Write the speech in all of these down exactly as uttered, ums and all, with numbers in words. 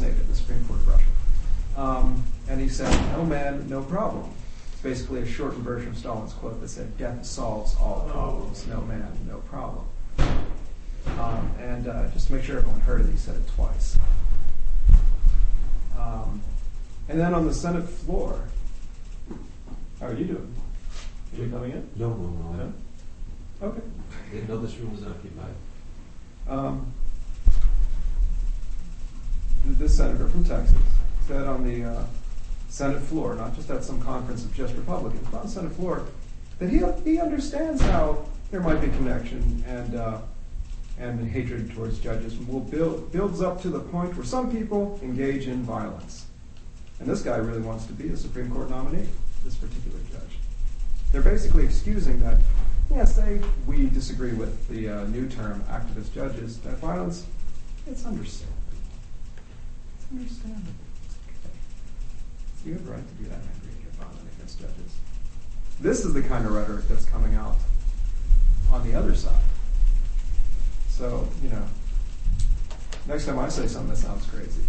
fascinated, the Supreme Court of Russia. Um, and he said, no man, no problem. It's basically a shortened version of Stalin's quote that said, death solves all problems, no man, no problem. Um, and uh, just to make sure everyone heard it, he said it twice. Um, and then on the Senate floor, how are you doing? Are you coming in? No, no, no. No? Okay. I didn't know this room was occupied. Um, this senator from Texas said on the uh, Senate floor, not just at some conference of just Republicans, but on the Senate floor, that he he understands how there might be connection and uh, and hatred towards judges will build builds up to the point where some people engage in violence. And this guy really wants to be a Supreme Court nominee, this particular judge. They're basically excusing that, yes, they, we disagree with the uh, new term, activist judges, that violence, it's understandable. It's understandable. It's okay. You have a right to be that angry and get violent against judges. This is the kind of rhetoric that's coming out on the other side. So, you know, next time I say something that sounds crazy,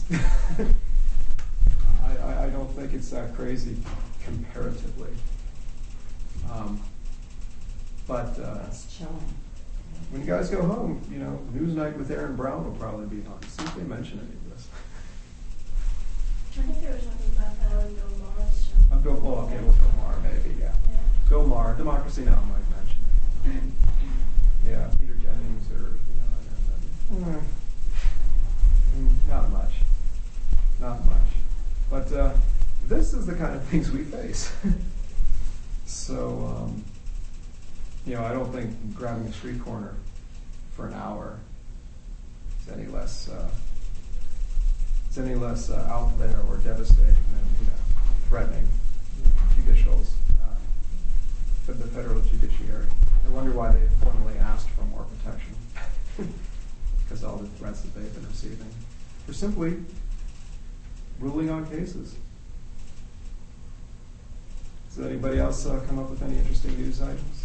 I, I, I don't think it's that crazy comparatively. Um, but uh, That's chilling. when you guys go home, you know, Newsnight with Aaron Brown will probably be on. See if they mention any of this. I think they were talking about that on Bill Maher's show. Uh, Bill, well, okay, well, Bill Maher, maybe, yeah. Yeah. Bill Maher, Democracy Now! Might mention it. Yeah, Peter Jennings or, you know, and, and, mm, not much. Not much. But uh, this is the kind of things we face. So, um, you know, I don't think grabbing a street corner for an hour is any less uh, is any less uh, out there or devastating than, you know, threatening judicials, uh, for the federal judiciary. I wonder why they formally asked for more protection, because all the threats that they've been receiving. They're simply ruling on cases. Does anybody else uh, come up with any interesting news items?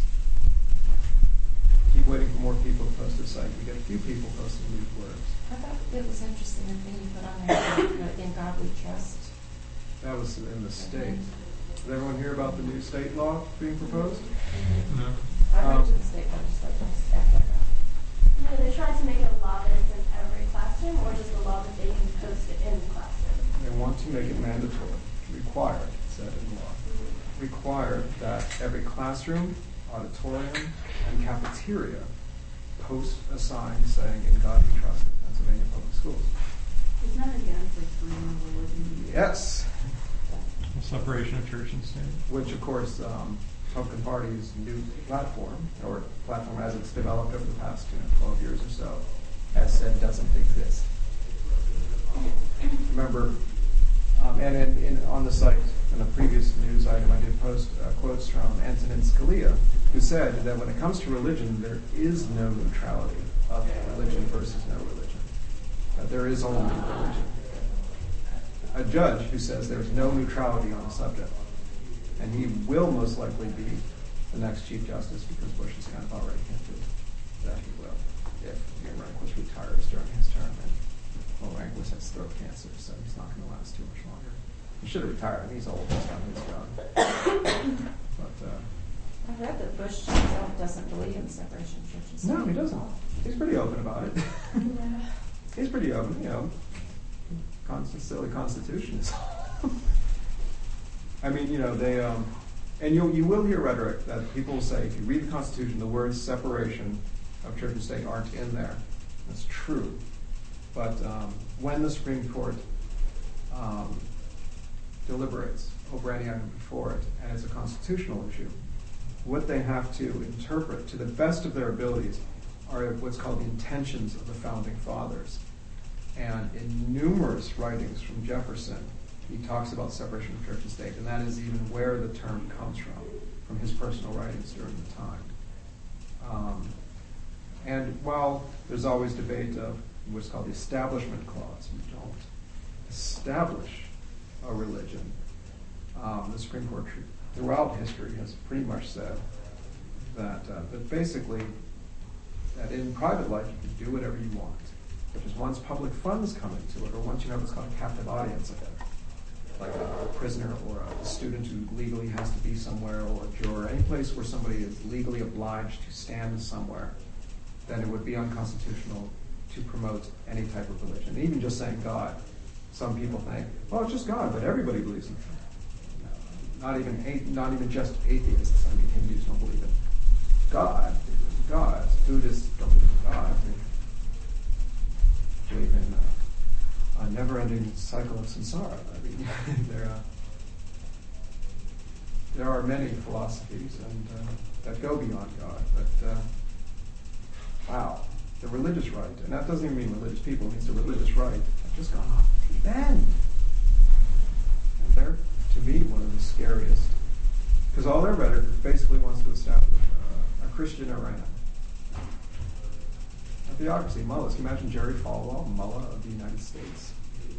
Keep waiting for more people to post their site. We get a few people posting news words. I thought it was interesting the thing you put on there, you know, in God we trust. That was in the state. Did everyone hear about the new state law being proposed? No. I went Um, to the state legislature, F F F. You know, they tried to make it a law that it's in every classroom, or just a law that they can post it in the classroom. They want to make it mandatory, required, it said in the law. Required that every classroom, auditorium, and cafeteria post a sign saying, "In God we trust," in Pennsylvania Public Schools. Isn't that against like freedom of religion? Yes. Separation of church and state. Which, of course, um, Republican Party's new platform, or platform as it's developed over the past you know, twelve years or so, has said doesn't exist. Remember, um, and in, in, on the site, in a previous news item, I did post uh, quotes from Antonin Scalia, who said that when it comes to religion, there is no neutrality of religion versus no religion. That there is only religion. A judge who says there's no neutrality on the subject, and he will most likely be the next Chief Justice because Bush has kind of already hinted that he will, if Ian Rehnquist retires during his term. And well, Rehnquist has throat cancer, so he's not going to last too much longer. He should have retired. He's old. He's done his job. But uh, I read that Bush himself doesn't believe in separation of church and state. no, he doesn't. He's pretty open about it. Yeah. He's pretty open, you know. Constant, silly Constitution is all. I mean, you know, they, um, and you you will hear rhetoric that people will say, if you read the Constitution, the words separation of church and state aren't in there. That's true. But um, when the Supreme Court um, deliberates over any item before it, and it's a constitutional issue, what they have to interpret to the best of their abilities are what's called the intentions of the Founding Fathers. And in numerous writings from Jefferson, he talks about separation of church and state, and that is even where the term comes from, from his personal writings during the time. Um, and while there's always debate of what's called the Establishment Clause, you don't establish a religion, um, the Supreme Court throughout history has pretty much said that, uh, that basically that in private life you can do whatever you want. But just once public funds come into it, or once you have what's called a captive audience, like a, like a prisoner or a student who legally has to be somewhere, or a juror, any place where somebody is legally obliged to stand somewhere, then it would be unconstitutional to promote any type of religion. Even just saying God. Some people think, well, it's just God, but everybody believes in God. No, not even a- not even just atheists. I mean, Hindus don't believe in God. They believe in gods. Buddhists don't believe in God. They believe in uh, a never-ending cycle of samsara. I mean, there uh, there are many philosophies and uh, that go beyond God, but uh, wow. The religious right, and that doesn't even mean religious people, it means the religious right, have just gone off the deep end. And they're, to me, one of the scariest, because all their rhetoric basically wants to establish uh, a Christian Iran. A theocracy, mullahs. Can you imagine Jerry Falwell, mullah of the United States?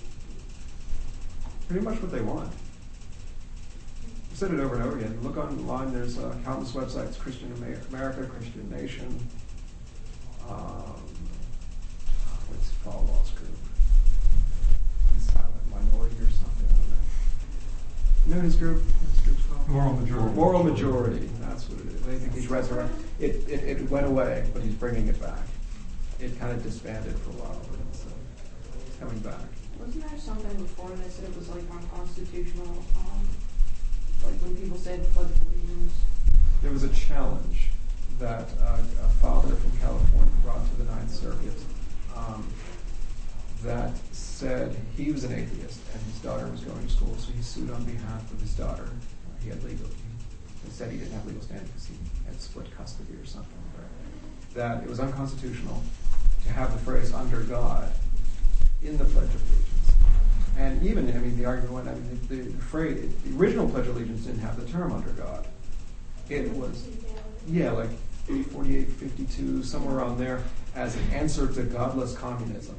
Pretty much what they want. I've said it over and over again. Look online, there's uh, countless websites, Christian America, Christian Nation. Um, what's Falwell's group? Silent Minority or something, I don't know. You know his group? His group's called? Moral Majority. Moral Majority, that's what it is. They think he's resurrected. It, it, it went away, but he's bringing it back. It kind of disbanded for a while, but it's, uh, it's coming back. Wasn't there something before they said it was like unconstitutional, um, like when people said pledge allegiance? There was a challenge that uh, a father from California brought to the Ninth Circuit um, that said he was an atheist and his daughter was going to school, so he sued on behalf of his daughter. Uh, he had legal, he said he didn't have legal standing because he had split custody or something. But that it was unconstitutional to have the phrase "under God" in the Pledge of Allegiance. And even, I mean, the argument went, I mean, the, the phrase, the original Pledge of Allegiance didn't have the term "under God." It was, yeah, like forty-eight, fifty-two, somewhere around there, as an answer to godless communism.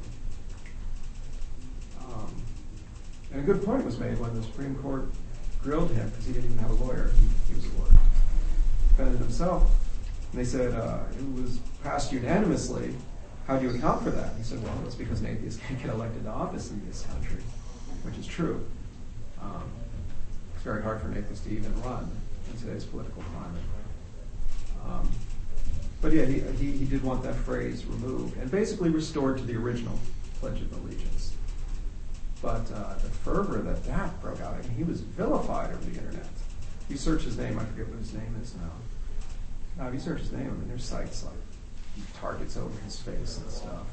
Um, and a good point was made when the Supreme Court grilled him, because he didn't even have a lawyer. He, he was a lawyer. Defended himself. And they said, uh, it was passed unanimously. How do you account for that? He said, well, it's because an atheist can't get elected to office in this country, which is true. Um, it's very hard for an atheist to even run in today's political climate. Um, but yeah, he, he, he did want that phrase removed and basically restored to the original Pledge of Allegiance. But uh, the fervor that that broke out, I mean, he was vilified over the internet. If you search his name, I forget what his name is now. Now, if you search his name, I mean, there's sites like targets over his face and stuff.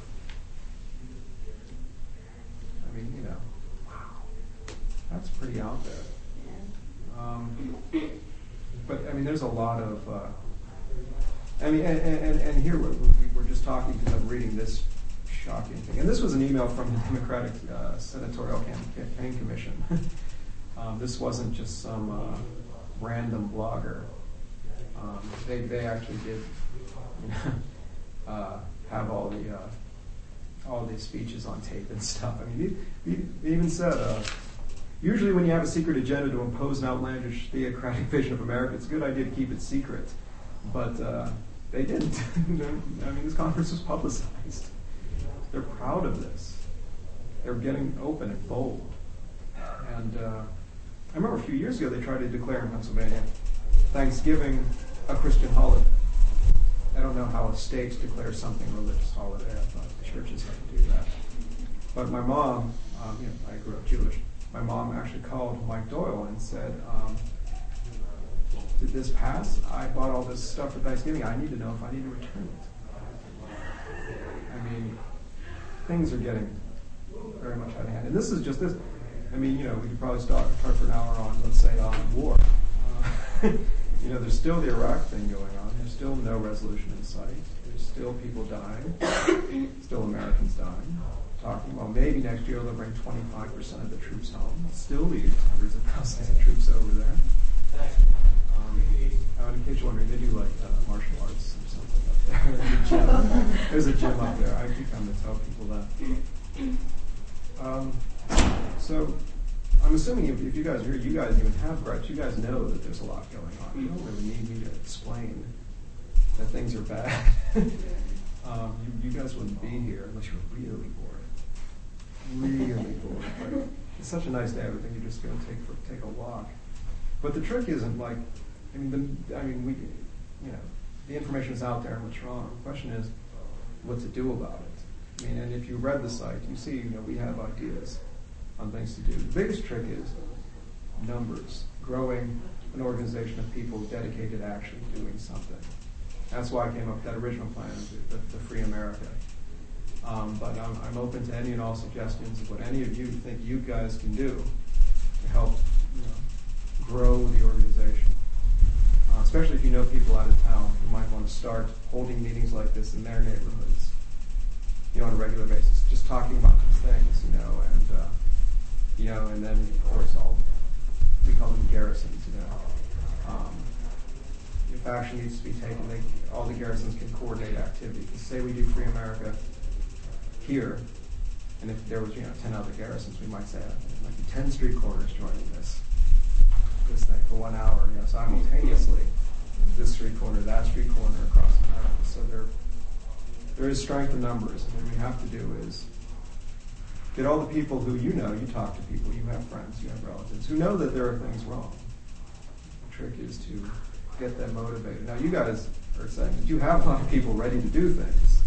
I mean, you know, wow, that's pretty out there. Um, but I mean, there's a lot of. Uh, I mean, and, and, and here we're, we're just talking because I'm reading this shocking thing, and this was an email from the Democratic uh, Senatorial Campaign Commission. um, this wasn't just some uh, random blogger. Um, they they actually did. You know, Uh, have all the uh, all these speeches on tape and stuff. I mean, he, he even said, uh, usually when you have a secret agenda to impose an outlandish theocratic vision of America, it's a good idea to keep it secret. But uh, they didn't. I mean, this conference was publicized. They're proud of this. They're getting open and bold. And uh, I remember a few years ago they tried to declare in Pennsylvania Thanksgiving a Christian holiday. I don't know how a state declares something a religious holiday. I thought the churches had to do that. But my mom, um, you know, I grew up Jewish. My mom actually called Mike Doyle and said, um, did this pass? I bought all this stuff for Thanksgiving. I need to know if I need to return it. I mean, things are getting very much out of hand. And this is just this. I mean, you know, we could probably start, start for an hour on, let's say, on war. Uh, you know, there's still the Iraq thing going on. There's still no resolution in sight. There's still people dying. Still Americans dying. Talking, well, maybe next year they'll bring twenty-five percent of the troops home. Still leave hundreds of thousands of troops over there. Um, and in case you're wondering, they do like uh, martial arts or something up there. There's a gym, There's a gym up there. I keep coming to tell people that. Um, so, I'm assuming if, if you guys are here, you guys even have gripes. You guys know that there's a lot going on. You don't really need me to explain that things are bad. Um, you, you guys wouldn't be here unless you were really bored. Really bored. But it's such a nice day. I would think you just go take for, take a walk. But the trick isn't like, I mean, the, I mean, we, you know, the information is out there and what's wrong. The question is, what to do about it. I mean, and if you read the site, you see, you know, we have ideas on things to do. The biggest trick is numbers, growing an organization of people dedicated to actually doing something. That's why I came up with that original plan, the, the Free America. Um, but I'm, I'm open to any and all suggestions of what any of you think you guys can do to help, you know, grow the organization. Uh, especially if you know people out of town who might want to start holding meetings like this in their neighborhoods, you know, on a regular basis, just talking about these things, you know, and uh, you know, and then of course all we call them garrisons, you know. Um, if action needs to be taken, they, all the garrisons can coordinate activity. Say we do Free America here, and if there was, you know, ten other garrisons, we might say uh, there might be ten street corners joining this this thing for one hour, you know, simultaneously. This street corner, that street corner across America. So there, there is strength in numbers, and what we have to do is get all the people who you know, you talk to people, you have friends, you have relatives, who know that there are things wrong. The trick is to get them motivated. Now, you guys are saying that you have a lot of people ready to do things.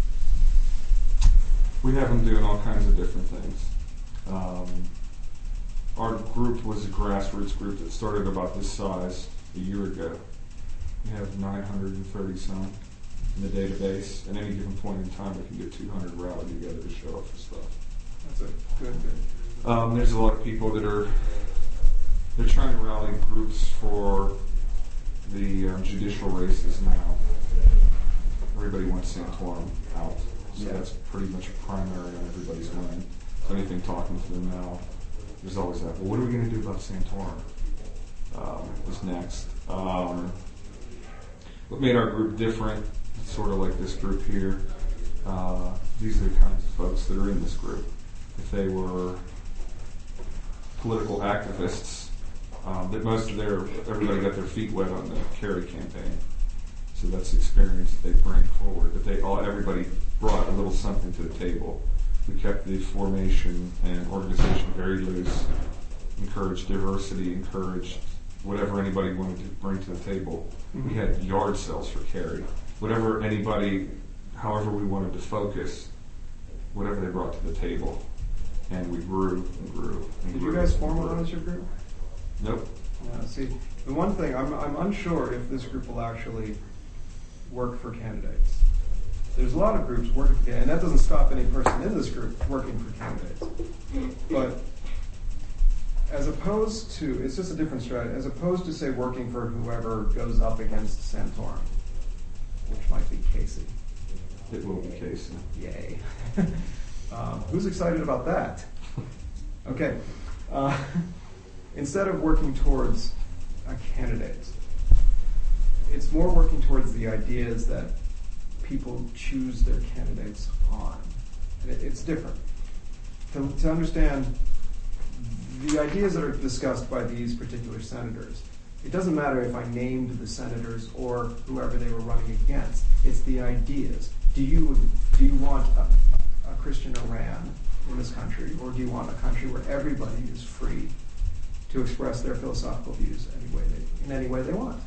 We have them doing all kinds of different things. Um, our group was a grassroots group that started about this size a year ago. We have nine hundred thirty some in the database. At any given point in time, we can get two hundred rallied together to show up for stuff. That's a good, good. Um, there's a lot of people that are they're trying to rally groups for the um, judicial races now. Everybody wants Santorum out, so Yeah. that's pretty much a primary on everybody's mind. So anything talking to them now, there's always that. Well, what are we going to do about Santorum? Um, was next. Um, what made our group different, sort of like this group here, uh, these are the kinds of folks that are in this group. If they were political activists, um, that most of their, everybody got their feet wet on the Kerry campaign. So that's the experience that they bring forward. That they all, everybody brought a little something to the table. We kept the formation and organization very loose, encouraged diversity, encouraged whatever anybody wanted to bring to the table. Mm-hmm. We had yard sales for Kerry. Whatever anybody, however we wanted to focus, whatever they brought to the table. And we grew and grew and Did grew. you guys form a volunteer group? Nope. Yeah, see, the one thing, I'm, I'm unsure if this group will actually work for candidates. There's a lot of groups working for candidates, and that doesn't stop any person in this group working for candidates. But as opposed to, it's just a different strategy, as opposed to, say, working for whoever goes up against Santorum, which might be Casey. It will be Casey. Yay. um, who's excited about that? Okay. Uh, instead of working towards a candidate, it's more working towards the ideas that people choose their candidates on. And it, it's different. To, to understand the ideas that are discussed by these particular senators, it doesn't matter if I named the senators or whoever they were running against. It's the ideas. Do you do you want a, a Christian Iran in this country, or do you want a country where everybody is free to express their philosophical views any way they, in any way they want?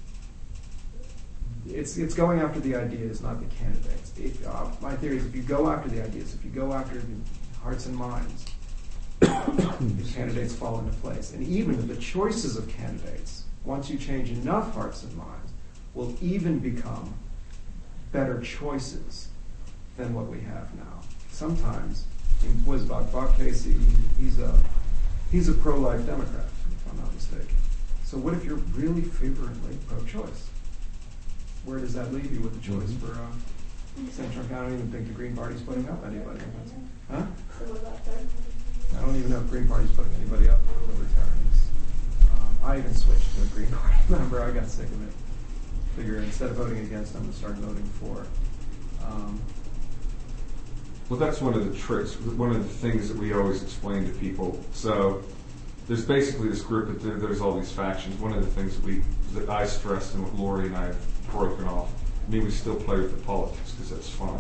It's it's going after the ideas, not the candidates. If, uh, my theory is if you go after the ideas, if you go after the hearts and minds, the candidates fall into place. And even the choices of candidates, once you change enough hearts and minds, will even become better choices than what we have now. Sometimes, in was Buck, Buck Casey, he's a he's a pro-life Democrat, if I'm not mistaken. So what if you're really fervently pro-choice? Where does that leave you with the choice Mm-hmm. for uh, Central County? I don't even think the Green Party's putting up anybody. Huh? So what about third? I don't even know if Green Party's putting anybody up for Libertarians. Um, I even switched to a Green Party member. I got sick of it. Figure instead of voting against them, to start voting for. Um, Well, that's one of the tricks, one of the things that we always explain to people. So there's basically this group, that there, there's all these factions. One of the things that we, that I stressed and what Lori and I have broken off, I mean, we still play with the politics because that's fun.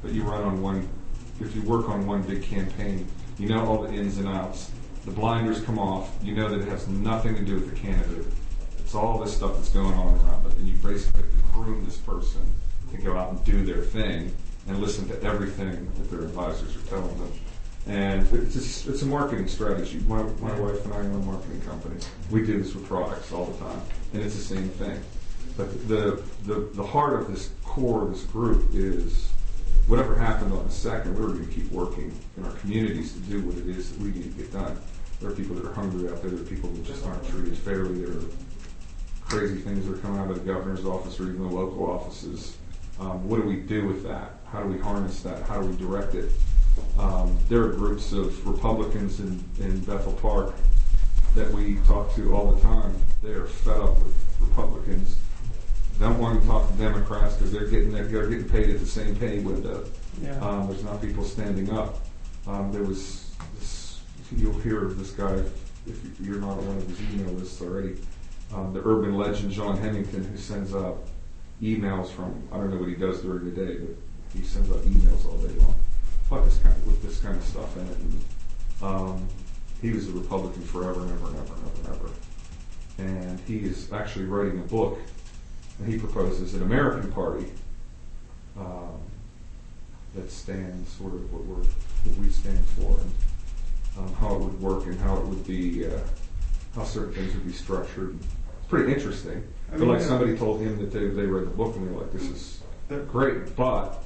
but you run on one, if you work on one big campaign, you know all the ins and outs. The blinders come off. You know that it has nothing to do with the candidate. It's all this stuff that's going on around it, and you basically have to groom this person to go out and do their thing and listen to everything that their advisors are telling them. And it's a, it's a marketing strategy. My, my wife and I own a marketing company. We do this with products all the time, and it's the same thing. But the the, the heart of this core of this group is whatever happened on the second, we're going to keep working in our communities to do what it is that we need to get done. There are people that are hungry out there. There are people that just aren't treated fairly. There are crazy things that are coming out of the governor's office or even the local offices. Um, what do we do with that? How do we harness that? How do we direct it? Um, there are groups of Republicans in, in Bethel Park that we talk to all the time. They are fed up with Republicans. They don't want to talk to Democrats because they're getting they're getting paid at the same pay window. Yeah. Um, there's not people standing up. Um, there was this, you'll hear of this guy if you're not on one of his email lists already. Um, the urban legend John Hennington, who sends out emails from, I don't know what he does during the day, but he sends out emails all day long. Fuck this kind of, with this kind of stuff in it. And, um, he was a Republican forever and ever and ever and ever and ever. And he is actually writing a book, and he proposes an American party um, that stands sort of what we're what we stand for, and um, how it would work and how it would be, uh, how certain things would be structured. It's pretty interesting. I I mean, like yeah. somebody told him that they they read the book and they're like, this is The- great, but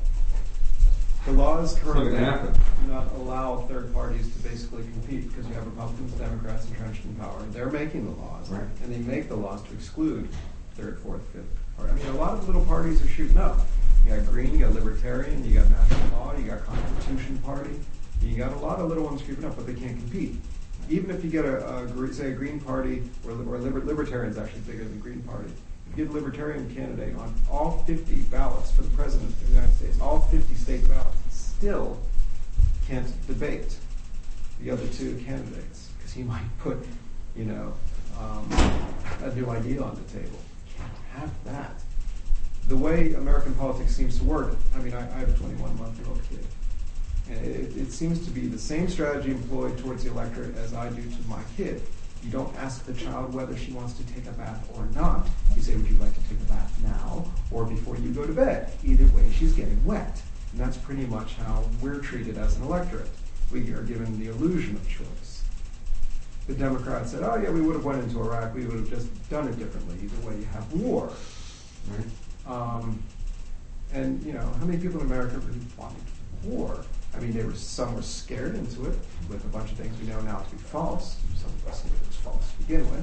The laws it's not currently going to happen. do not allow third parties to basically compete because you have Republicans and Democrats entrenched in power. They're making the laws, Right. and they make the laws to exclude third, fourth, fifth party. I mean, a lot of little parties are shooting up. You got Green, you got Libertarian, you got National Law, you got Constitution Party. You got a lot of little ones creeping up, but they can't compete. Even if you get a, a gr- say a Green Party, or, or liber- Libertarian's actually bigger than Green Party. If you get a Libertarian candidate on all fifty ballots for the President of the United States, all fifty state ballots, still can't debate the other two candidates because he might put, you know, um, a new idea on the table. Can't have that. The way American politics seems to work, I mean, I, I have a twenty-one month old kid, and it, it seems to be the same strategy employed towards the electorate as I do to my kid. You don't ask the child whether she wants to take a bath or not. You say, would you like to take a bath now or before you go to bed? Either way, she's getting wet. And that's pretty much how we're treated as an electorate. We are given the illusion of choice. The Democrats said, oh yeah, we would have went into Iraq. We would have just done it differently. Either way, you have war. Right? Um, and, you know, how many people in America really wanted war? I mean, they were some were scared into it with a bunch of things we know now to be false. Some of us knew it was false to begin with.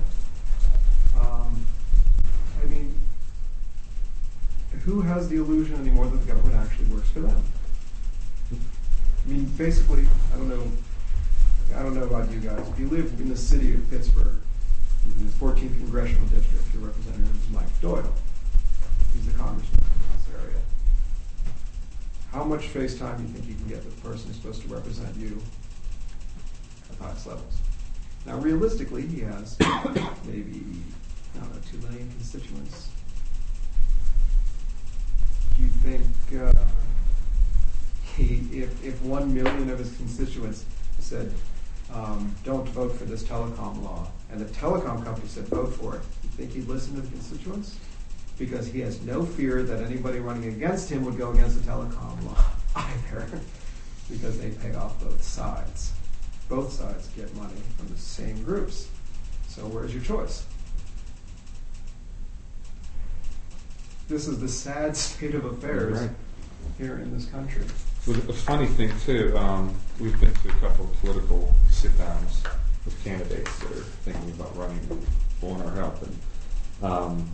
Um, I mean, who has the illusion anymore that the government actually works for them? I mean, basically, I don't know. I don't know about you guys. If you live in the city of Pittsburgh, in the fourteenth congressional district, your representative is Mike Doyle. He's a congressman in this area. How much face time do you think you can get with the person who's supposed to represent you at the highest levels? Now, realistically, he has maybe, I don't know, two million constituents. Do you think uh, he, if, if one million of his constituents said, um, don't vote for this telecom law, and the telecom company said vote for it, you think he'd listen to the constituents? Because he has no fear that anybody running against him would go against the telecom law either, because they pay off both sides. Both sides get money from the same groups. So where's your choice? This is the sad state of affairs Right. here in this country. Well, a funny thing too, um, we've been to a couple of political sit-downs with candidates that are thinking about running and pulling our help, and um,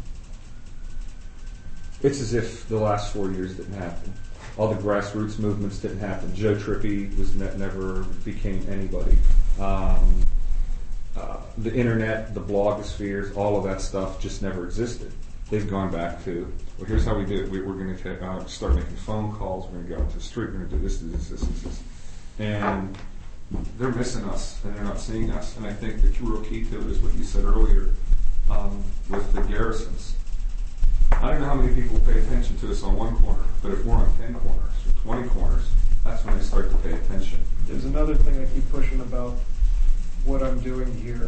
it's as if the last four years didn't happen. All the grassroots movements didn't happen. Joe Trippi was ne- never became anybody. Um, uh, the internet, the blogospheres, all of that stuff just never existed. They've gone back to, well, here's how we do it. We, we're going to uh, start making phone calls. We're going to go out to the street. We're going to do this, this, this, this, this. And they're missing us, and they're not seeing us. And I think the real key to it is what you said earlier um, with the garrisons. I don't know how many people pay attention to us on one corner, but if we're on ten corners or twenty corners, that's when they start to pay attention. There's another thing I keep pushing about what I'm doing here.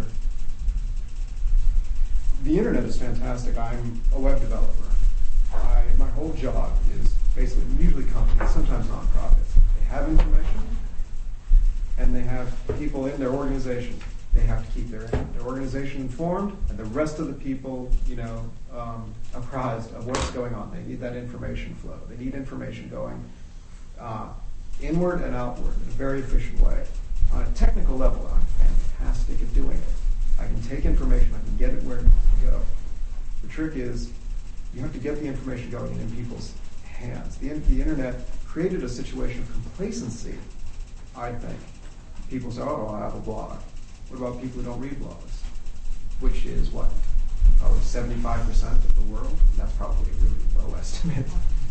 The internet is fantastic. I'm a web developer. I, my whole job is basically, usually companies, sometimes nonprofits. They have information, and they have people in their organization. They have to keep their, their organization informed, and the rest of the people, you know, um, apprised of what's going on. They need that information flow. They need information going uh, inward and outward in a very efficient way. On a technical level, I'm fantastic at doing it. I can take information, I can get it where it needs to go. The trick is, you have to get the information going in people's hands. The, the internet created a situation of complacency, I think. People say, oh, I have a blog. What about people who don't read blogs? Which is what? Probably seventy-five percent of the world? That's probably a really low estimate.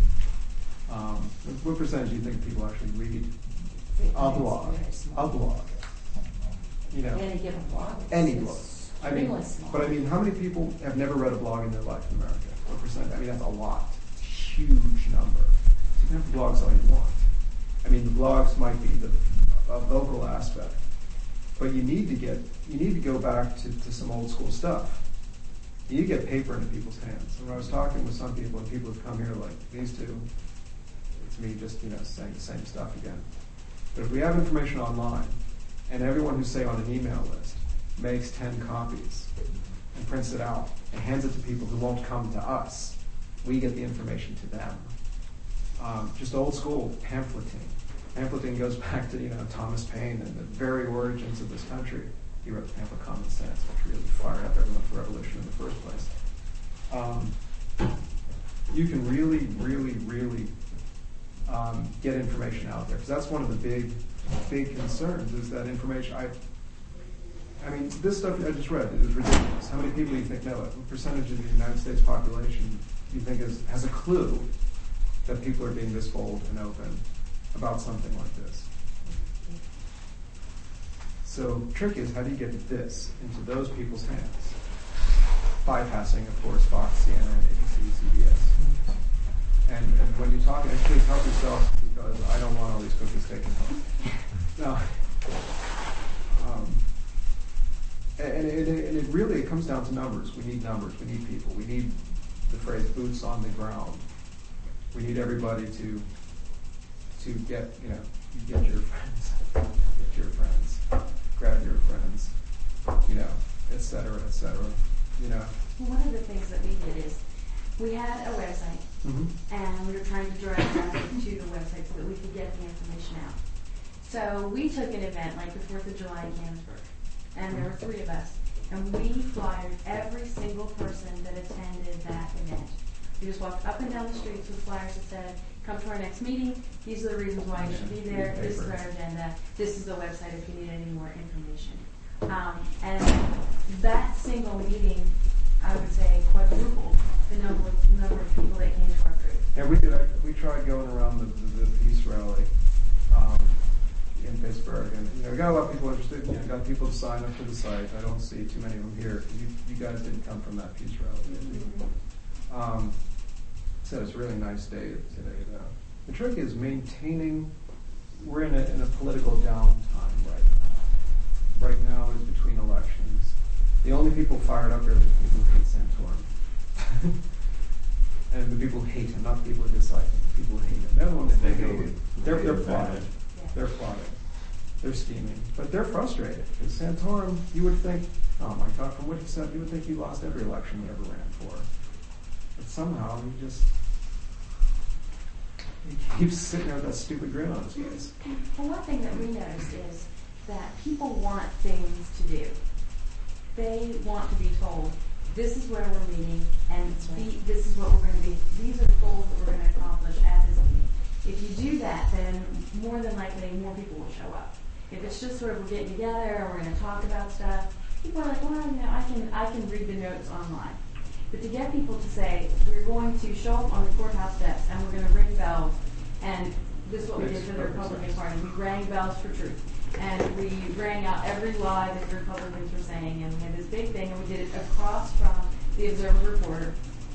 Um, what percentage do you think people actually read a blog? A blog. You know, Any given blog. any It's blog. I mean, extremely small. but I mean, how many people have never read a blog in their life in America? What percent? I mean, that's a lot. It's a huge number. You can have blogs all you want. I mean, the blogs might be the a vocal aspect, but you need to get you need to go back to, to some old school stuff. You need to get paper into people's hands. And when I was talking with some people, and people have come here like these two, it's me just you know saying the same stuff again. But if we have information online, and everyone who's say on an email list makes ten copies and prints it out and hands it to people who won't come to us, we get the information to them. Um, just old school pamphleting. Pamphleting goes back to you know Thomas Paine and the very origins of this country. He wrote the pamphlet Common Sense, which really fired up everyone for revolution in the first place. Um, you can really, really, really um, get information out there because that's one of the big, big concerns is that information. I, I mean, this stuff I just read is ridiculous. How many people do you think know it? What percentage of the United States population do you think is, has a clue that people are being this bold and open about something like this? So trick is, how do you get this into those people's hands? Bypassing, of course, Fox, C N N, A B C, C B S. And, and when you talk, actually help yourself because I don't want all these cookies taken home. No. Um, and, it, and it really it comes down to numbers. We need numbers. We need people. We need the phrase boots on the ground. We need everybody to to get, you know, you get your friends, get your friends, grab your friends, you know, et cetera, et cetera, you know. One of the things that we did is we had a website, Mm-hmm. and we were trying to direct traffic to the website so that we could get the information out. So we took an event like the fourth of July in Canonsburg, and there were three of us, and we flyered every single person that attended that event. We just walked up and down the streets with flyers that said, come to our next meeting, these are the reasons why you should be there, this is our agenda, this is the website if you need any more information. Um, and that single meeting, I would say, quadrupled the number of, number of people that came to our group. Yeah, we did. We tried going around the, the, the peace rally um, in Pittsburgh, and you know, got a lot of people interested. You know, got people to sign up to the site. I don't see too many of them here. You, you guys didn't come from that peace rally, did you? Um, so it's a really nice day today, though. The trick is maintaining. We're in a, in a political downtime right now. Right now is between elections. The only people fired up are the people who hate Santorum. And the people who hate him, not the people who dislike him, the people who hate him. They're the ones that hate him. They're, they're plotting. They're plotting. They're scheming. But they're frustrated. Because Santorum, you would think, oh my God, from what he said, you would think he lost every election he ever ran for. But somehow he just, he keeps sitting there with that stupid grin on his face. Well, one thing that we noticed is that people want things to do. They want to be told, this is where we're meeting, and the, this is what we're going to be. These are the goals that we're going to accomplish at this meeting. If you do that, then more than likely more people will show up. If it's just sort of we're getting together or we're going to talk about stuff, people are like, well, you know, I can I can read the notes online. But to get people to say, we're going to show up on the courthouse steps and we're going to ring bells, and this is what we did for the Republican Party. We rang bells for truth. And we rang out every lie that the Republicans were saying, and we had this big thing, and we did it across from the Observer Reporter.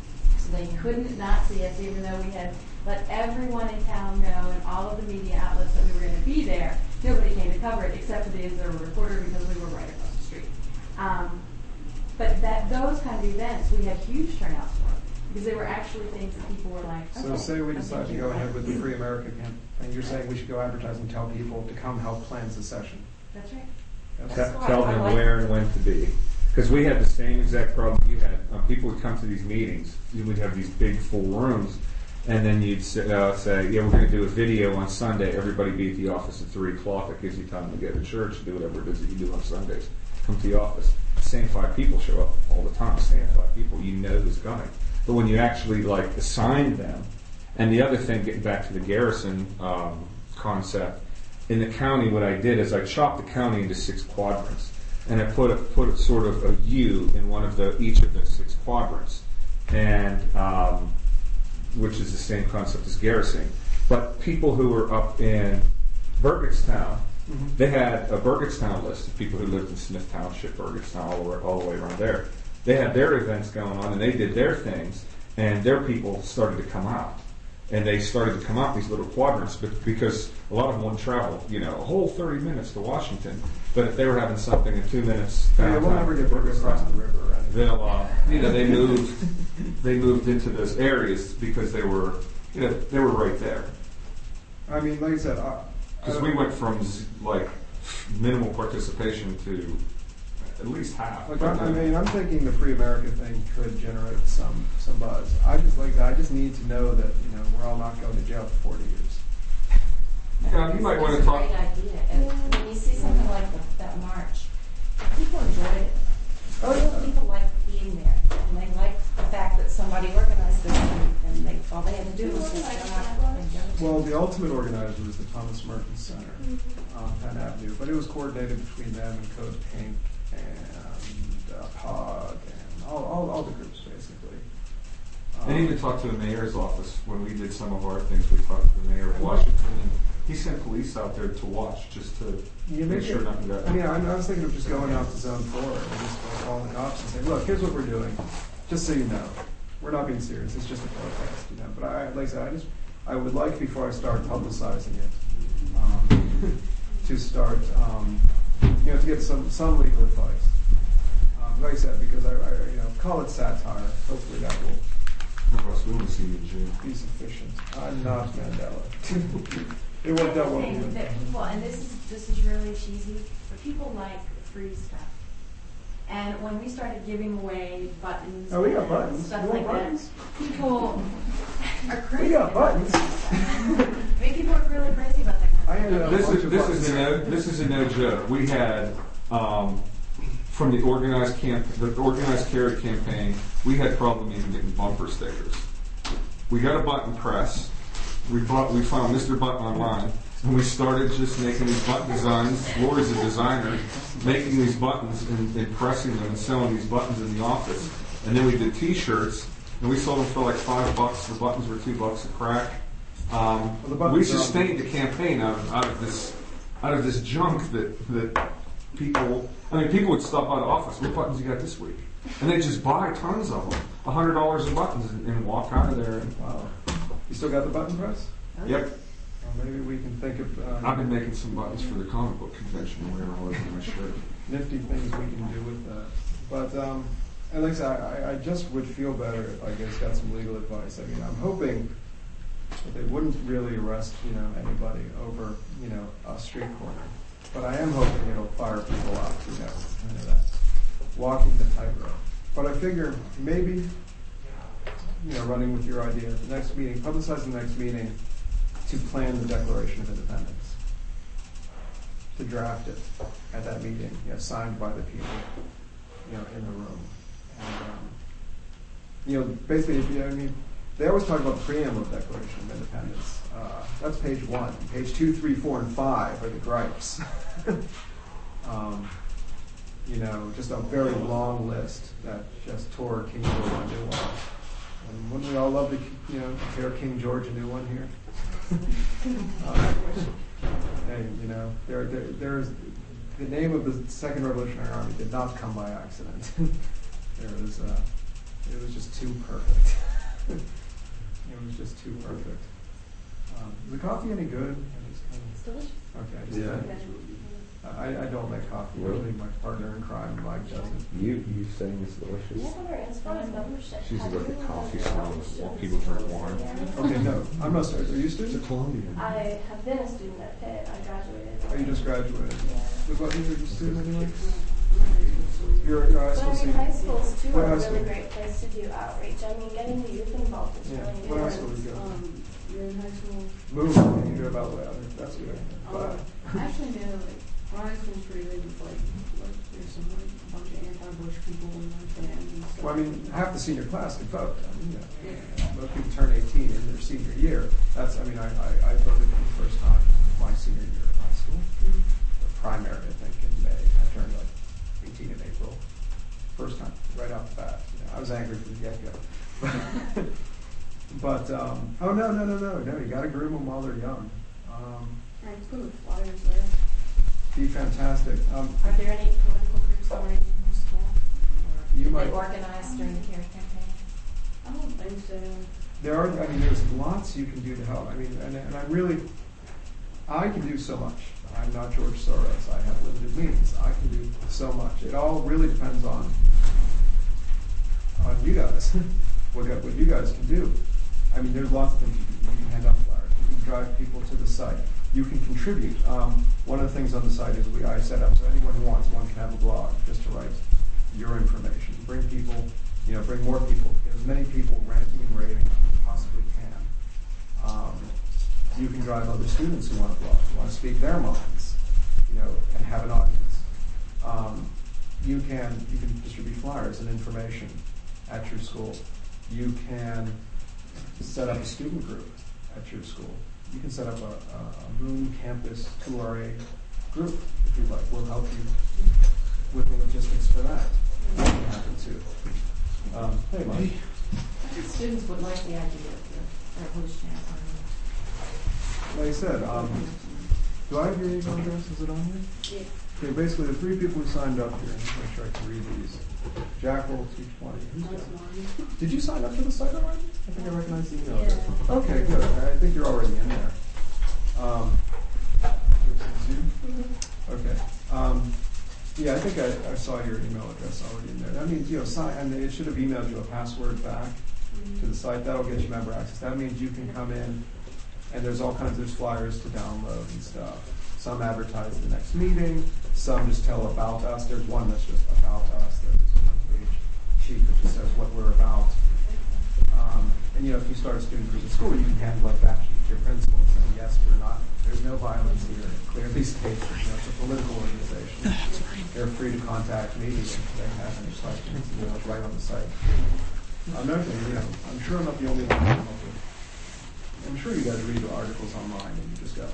So they couldn't not see us, even though we had let everyone in town know and all of the media outlets that we were going to be there. Nobody came to cover it except for the observer reporter because we were right across the street. Um, but that those kind of events, we had huge turnouts for because they were actually things that people were like, okay. So say we I'm decide to thinking go about ahead it. with the Free America campaign, you're saying we should go advertise and tell people to come help plan the session. That's right. That's- That's Te- why Tell I them like- where and when to be. Because we had the same exact problem you had. Um, people would come to these meetings. We'd have these big full rooms, and then you'd say, uh, say yeah, we're going to do a video on Sunday. Everybody be at the office at three o'clock. That gives you time to get to church and do whatever it is that you do on Sundays. Come to the office. Same five people show up all the time. Same five people. You know who's coming. But when you actually like assign them, and the other thing, getting back to the garrison um, concept, in the county, what I did is I chopped the county into six quadrants, and I put a, put a sort of a U in one of the each of the six quadrants, and um, which is the same concept as garrisoning. But people who were up in Burgettstown, Mhm. they had a Burgettstown list of people who lived in Smith Township, Burgettstown, all the way, all the way around there. They had their events going on, and they did their things, and their people started to come out. And they started to come out these little quadrants, but because a lot of them wouldn't travel, you know, a whole thirty minutes to Washington. But if they were having something in two minutes, Yeah, we'll never get Burger across the river, right? they'll, uh, you know, they moved, they moved into those areas because they were, you know, they were right there. I mean, like I said, I, Because we went from z- like minimal participation to at least half. Like, I, I mean, I'm thinking the Free America thing could generate some some buzz. I just like I just need to know that you know we're all not going to jail for forty years. Yeah, you might want to talk. It's a great idea. And when you see something like the, that march, people enjoy it. Oh, yeah. People like being there, and they like the fact that somebody organized this, and, and they all they had to do was just show up and go. Well, the ultimate organizer was the Thomas Merton Center on Penn Avenue, but it was coordinated between them and Code Pink and uh, P O G and all, all, all the groups basically. Um, And even talked to the mayor's office when we did some of our things. We talked to the mayor of Washington, and he sent police out there to watch just to You make make sure it- nothing got. I mean, I, I was thinking of just going out to Zone Four and just calling the cops and saying, "Look, here's what we're doing. Just so you know, we're not being serious. It's just a protest, you know." But I, like I said, I just, I would like before I start publicizing it, um, to start, um, you know, to get some some legal advice. Um, like I said, because I, I, you know, call it satire. Hopefully that will Russ, we want to see you in jail. be sufficient. I'm not Mandela. It worked out well. Thing that people, and this is this is really cheesy, but people like free stuff. And when we started giving away buttons, Oh, we got and buttons. stuff You want like buttons? that, people are crazy. We got about buttons. it. I mean, people are really crazy about that. I Kind ended of up- stuff. This bunch is of this buttons. is a no this is a no joke. We had um, from the organized camp the organized carry campaign. We had problem even getting bumper stickers. We got a button press. We bought we found Mister Button online, and we started just making these button designs. Lori's a designer, making these buttons and, and pressing them and selling these buttons in the office. And then we did T-shirts, and we sold them for like five bucks. The buttons were two bucks a crack. Um, Well, the buttons we are on- sustained the campaign out of, out of this out of this junk that that people. I mean, people would stop by the office. What buttons you got this week? And they just buy tons of them, a hundred dollars of buttons, and, and walk out of there. And, Wow. You still got the button press? yep, Well, maybe we can think of uh, I've been making some buttons for the comic book convention or whatever I was in my shirt. nifty things we can do with that. But, um, and like I said, I, I just would feel better if I guess got some legal advice. I mean, I'm hoping that they wouldn't really arrest, you know, anybody over, you know, a street corner. But I am hoping it'll fire people up, you know, kind of that walking the tightrope. But I figure maybe, you know, running with your idea, the next meeting, publicize the next meeting to plan the Declaration of Independence, to draft it at that meeting, you know, signed by the people, you know, in the room. And, um, you know, basically, if you, I mean, they always talk about the preamble of the Declaration of Independence. Uh, that's page one. Page two, three, four, and five are the gripes. um, you know, just a very long list that just tore King George a new one. And wouldn't we all love to, you know, tear King George a new one here? uh, and, you know, there, there, there's the name of the Second Revolutionary Army did not come by accident. there was, uh, it was just too perfect. It was just too perfect. Um, is the coffee any good? I just kind It's delicious. of, okay. I just- Yeah. I, I don't make coffee. Really? Usually my partner in crime, Mike, doesn't. You you saying it's delicious? You never asked for his membership. She's Have like a you coffee ever smell membership? while people drink wine. Okay, no, I'm not. Are you a It's a student? Colombian. I have been a student at Pitt. I graduated. Oh, you just graduated. Yeah. What about you? Are you a student anyway? You're, you're a high But school I mean, senior. high schools too What are high a really school? great place to do outreach. I mean, getting the youth involved is Yeah. really What high important. school did you go to? Um, you're in high school. Move. You hear about that? That's good. Um, But actually, no, like, our high school's pretty big with like, like, there's some like, a bunch of anti-Bush people in my band and stuff. well, I mean, half the senior class can vote. I mean, you know, Yeah. most people turn eighteen in their senior year. That's. I mean, I, I, I voted for the first time my senior year of high school. Mhm. The primary, I think, in May. I turned like eighteen in April. First time, right off the bat. You know, I was angry from the get-go. But um, oh no no no no no! You got to groom them while they're young. Um, Alright, let's go with flyers there. be fantastic. Um, Are there any political groups already in your school? Or You did might- they organize during the CARE campaign? I don't think so. there are, I mean, there's lots you can do to help. I mean, and, and I'm really, I can do so much. I'm not George Soros. I have limited means. I can do so much. It all really depends on on you guys. what what you guys can do. I mean, there's lots of things you can do. You can hand out flyers. You can drive people to the site. You can contribute. Um, one of the things on the site is we I set up so anyone who wants one can have a blog just to write your information. Bring people, you know, bring more people. Get as many people ranting and raving as you possibly can. Um, you can drive other students who want to blog, who want to speak their minds, you know, and have an audience. Um, you can you can distribute flyers and information at your school. You can set up a student group at your school. You can set up a, a, a Moon Campus two R A group if you'd like. We'll help you with the logistics for that. That can happen too. Um, hey, Mike. I think students would like the idea of the, our host chance. Like I said, um, do I have your email address? Is it on here? Yeah. Okay, basically the three people who signed up here, I'm make sure I can read these. Jack Roll two twenty. Who's That's that? mine. Did you sign up for the site already? I think I recognize the email Yeah. address. Okay, good. I think you're already in there. Um, okay. Um, yeah, I think I, I saw your email address already in there. That means, you know, sign, and it should have emailed you a password back to the site. That'll get you member access. That means you can come in, and there's all kinds of there's flyers to download and stuff. Some advertise the next meeting. Some just tell about us. There's one that's just about us. There's a one-page sheet that just says what we're about. Um, and you know, if you start a student group at school, you can hand like that sheet to your principal and say, yes, we're not. There's no violence here. It clearly states that, you know, it's a political organization. They're free to contact me if they have any questions. You know, it's right on the site. Another thing, you know, I'm sure I'm not the only one. who come up with- I'm sure you guys read the articles online and you just go,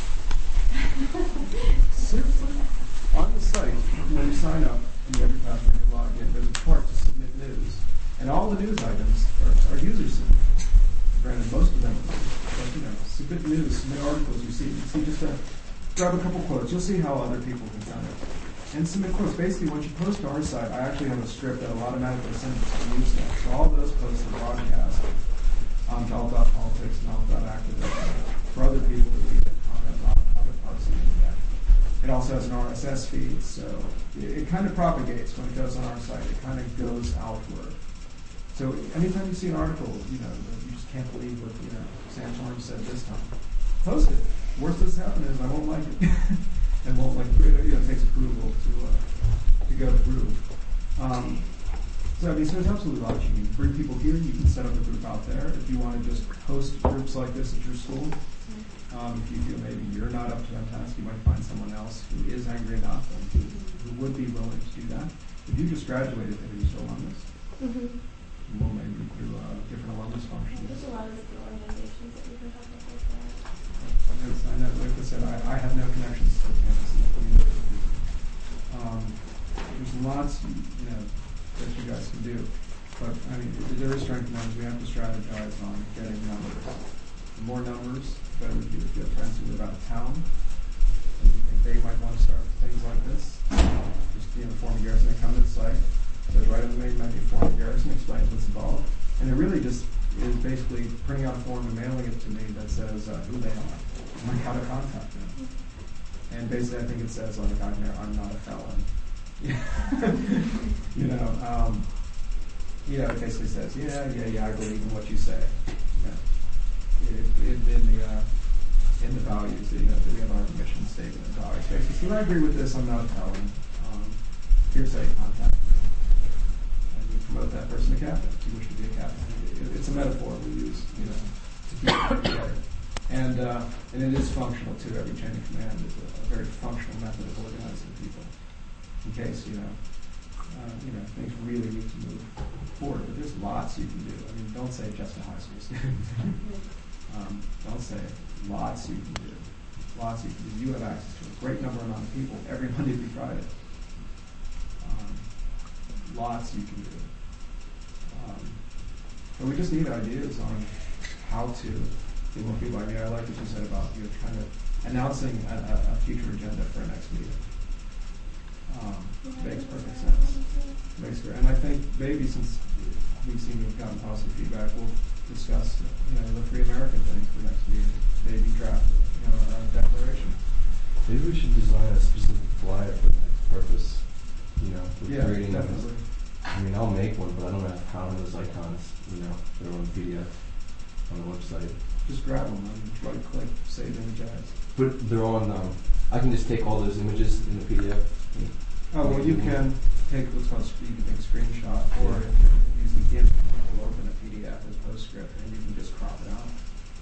seriously? On the site, when you sign up and you have your password and you log in, there's a part to submit news. And all the news items are, are user submitted. Granted, most of them, but you know, submit news, submit articles you see. You see just a, grab a couple quotes. You'll see how other people have done it. And submit quotes. Basically, once you post to our site, I actually have a script that will automatically send it to the news net. So all those posts are broadcast on Bell dot Politics and Bell dot Activism for other people to read it on other parts of the internet. It also has an R S S feed, so it, it kind of propagates when it goes on our site. It kind of goes outward. So anytime you see an article, you know, that you just can't believe what, you know, Santorum said this time, post it. Worst that's happened is I won't like it. And won't like it, you know, it takes approval to uh, to go through. Um, so I mean, so there's absolutely lots you can bring people here. You can set up a group out there if you want to just host groups like this at your school. Um, if you feel maybe you're not up to that task, you might find someone else who is angry enough and who, who would be willing to do that. If you just graduated, maybe you're still alumnus. Mm-hmm. We'll maybe do uh, different alumnus functions. There's a lot of different organizations that you can help with like that. Because I know, like I said, I, I have no connections to the campus in the community. Um, there's lots, you know, that you guys can do. But, I mean, there is strength in numbers. We have to strategize on getting numbers. The more numbers, the better we do. If you have friends who live out of town, and you think they might want to start things like this, just, you know, form a garrison, they come to the site, there's right on the main menu, form a garrison, explains what's involved. And it really just is out a form and mailing it to me that says uh, who they are, and how to contact them. And basically, I think it says like I'm, I'm not a felon. you know, um, you know, it basically says, yeah, yeah, yeah, I believe in what you say. Yeah. It, it, in the uh, in the values, you know, we have our mission statement and values. Basically, so I agree with this. I'm not a felon. Um, here's how you contact me. And you promote that person to captain if you wish to be a captain. It, it's a metaphor we use, you know, to keep it together. And uh, and it is functional too. Every chain of command is a, a very functional method of organizing people. In case you know, uh, you know, things really need to move forward. But there's lots you can do. I mean, don't say just a high school student. um, don't say lots you can do. Lots you can do. You have access to a great number amount of people every Monday through Friday. Um, lots you can do. Um, but we just need ideas on how to deal with people. I mean, I like what you said about you know, kind of announcing a, a, a future agenda for our next meeting. Um, makes perfect sense. Makes great. And I think maybe since we've seen we've gotten positive feedback, we'll discuss you know the Free American thing for next meeting. Maybe draft you know a declaration. Maybe we should design a specific flyer for that purpose. You know, for Yeah, creating. definitely. I mean, I'll make one, but I don't have to count those icons. You know, they're on P D F on the website. Just grab them and right click, save image as. But they're on. Um, I can just take all those images in the P D F. Oh well, you can take what's called you can take a screenshot, or if you're using GIMP, you'll open a P D F as PostScript, and you can just crop it out.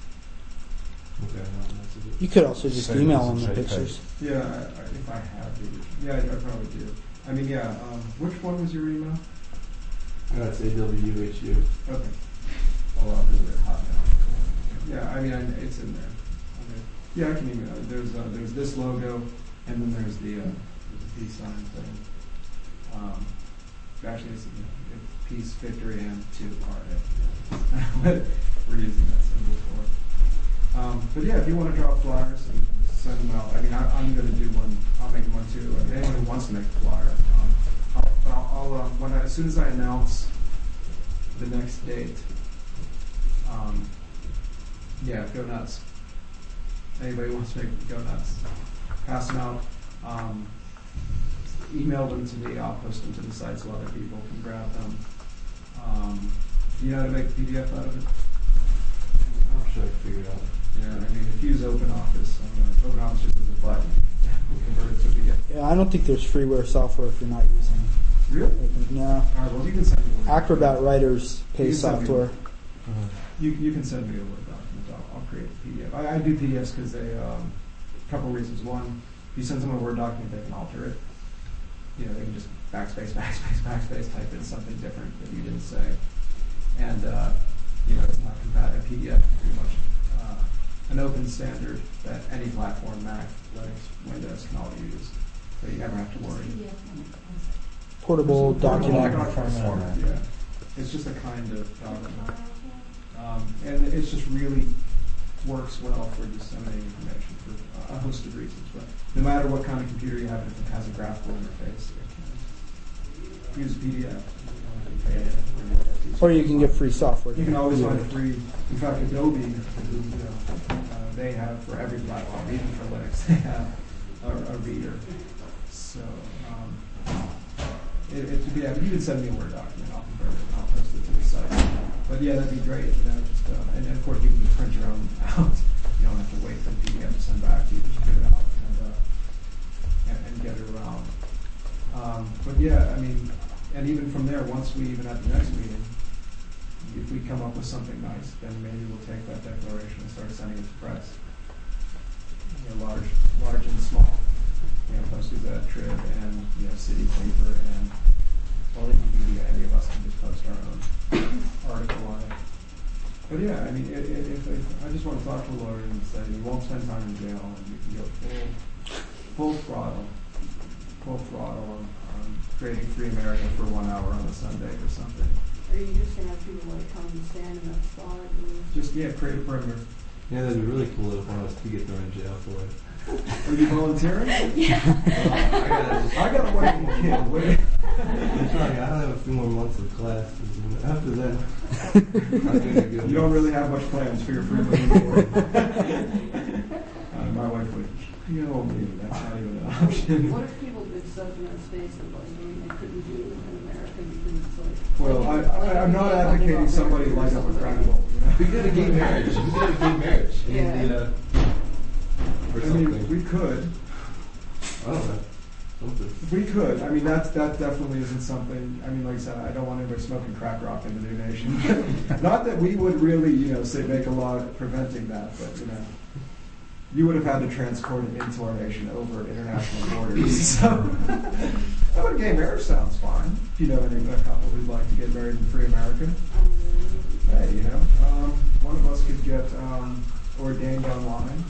Okay, no, that's a good. You could also just Save email as a them the JPEG. pictures. Yeah, I, I, if I have the original. Yeah, I, I probably do. I mean, yeah. Um, which one was your email? That's A W H U. Okay. Oh, well, is it hot now? Yeah, I mean, I, it's in there. Okay. Yeah, I can email it. There's uh, there's this logo, and then there's the uh, there's the peace sign thing. Um, actually, it's, it's peace, victory, and two are it. We're using that symbol for. Um, but yeah, if you want to draw flyers and send them out, I mean, I, I'm going to do one. I'll make one too. I mean, anyone who wants to make a flyer, um, I'll, I'll, I'll uh, when I, as soon as I announce the next date. Um, yeah, go nuts. Anybody who wants to make go nuts, pass them out. Um, email them to me. I'll post them to the site so other people can grab them. Um, you know how to make a P D F out of it? I'm sure I can figure it out. Yeah, I mean, if you use OpenOffice, uh, OpenOffice just as a button, convert it to a P D F. Yeah, I don't think there's freeware software if you're not using it. Really? No. All right, well, you can send me a Word Acrobat Writers You pays can send me software. Uh-huh. You, you can send me a Word document. I'll, I'll create a P D F. I, I do P D Fs because they, um, a couple reasons. One, if you send someone a Word document, they can alter it. You know, they can just backspace, backspace, backspace, type in something different that you didn't say. And, uh, you know, it's not compatible. P D F is pretty much uh, an open standard that any platform, Mac, Linux, Windows, can all use. So you never have to worry. Portable document Portable format. Yeah. It's just a kind of document. Um, and it's just really works well for disseminating information for a host of reasons. But no matter what kind of computer you have, if it has a graphical interface, it can use P D F. You don't have to pay it. Or you can get free software. You can always find free. In fact, Adobe, who, you know, uh, they have for every platform, even for Linux, they have a, a reader. So, um, it, it, yeah, you can send me a Word document. I'll convert it and I'll post it to the site. But yeah, that'd be great. You know, just uh, and, and of course you can just print your own out. You don't have to wait for the P D F to send back to you. Just print it out and uh, and, and get it around. Um, but yeah, I mean, and even from there, once we even at the next meeting, if we come up with something nice, then maybe we'll take that declaration and start sending it to press. You know, large, large and small. You know, Post-Gazette, Trib, and you know, City Paper, and well, it can be any of us can just post our own article on it. But yeah, I mean, it, it, if, if I just want to talk to a lawyer and say you won't spend time in jail, and you can go full, full throttle, full throttle on, on creating Free America for one hour on a Sunday or something. Are you just gonna have people like come and stand in that spot? And Just yeah, create a perimeter. Yeah, that'd be really cool if one of us could get thrown in jail for it. Are you volunteering? Yeah. Uh, I got I got away from the kid. Wait. trying. I have a few more months of classes, and after that, I'm gonna go. You don't really have much plans for your free living board. uh, my wife would kill me. That's not even an option. What if people did stuff in our states that like they couldn't do in America because it's like? Well, I, I, I'm not advocating somebody light up a crack bowl. You know? We did a gay marriage. We did a gay marriage in Yeah. India or I something. mean, we could. I don't know. Something. We could. I mean, that that definitely isn't something. I mean, like I said, I don't want anybody smoking crack rock in the new nation. Not that we would really, you know, say make a law preventing that, but you know, you would have had to transport it into our nation over international borders. So, but gay marriage sounds fine. If you know any a couple who'd like to get married in free America, hey, you know, um, one of us could get um, ordained online.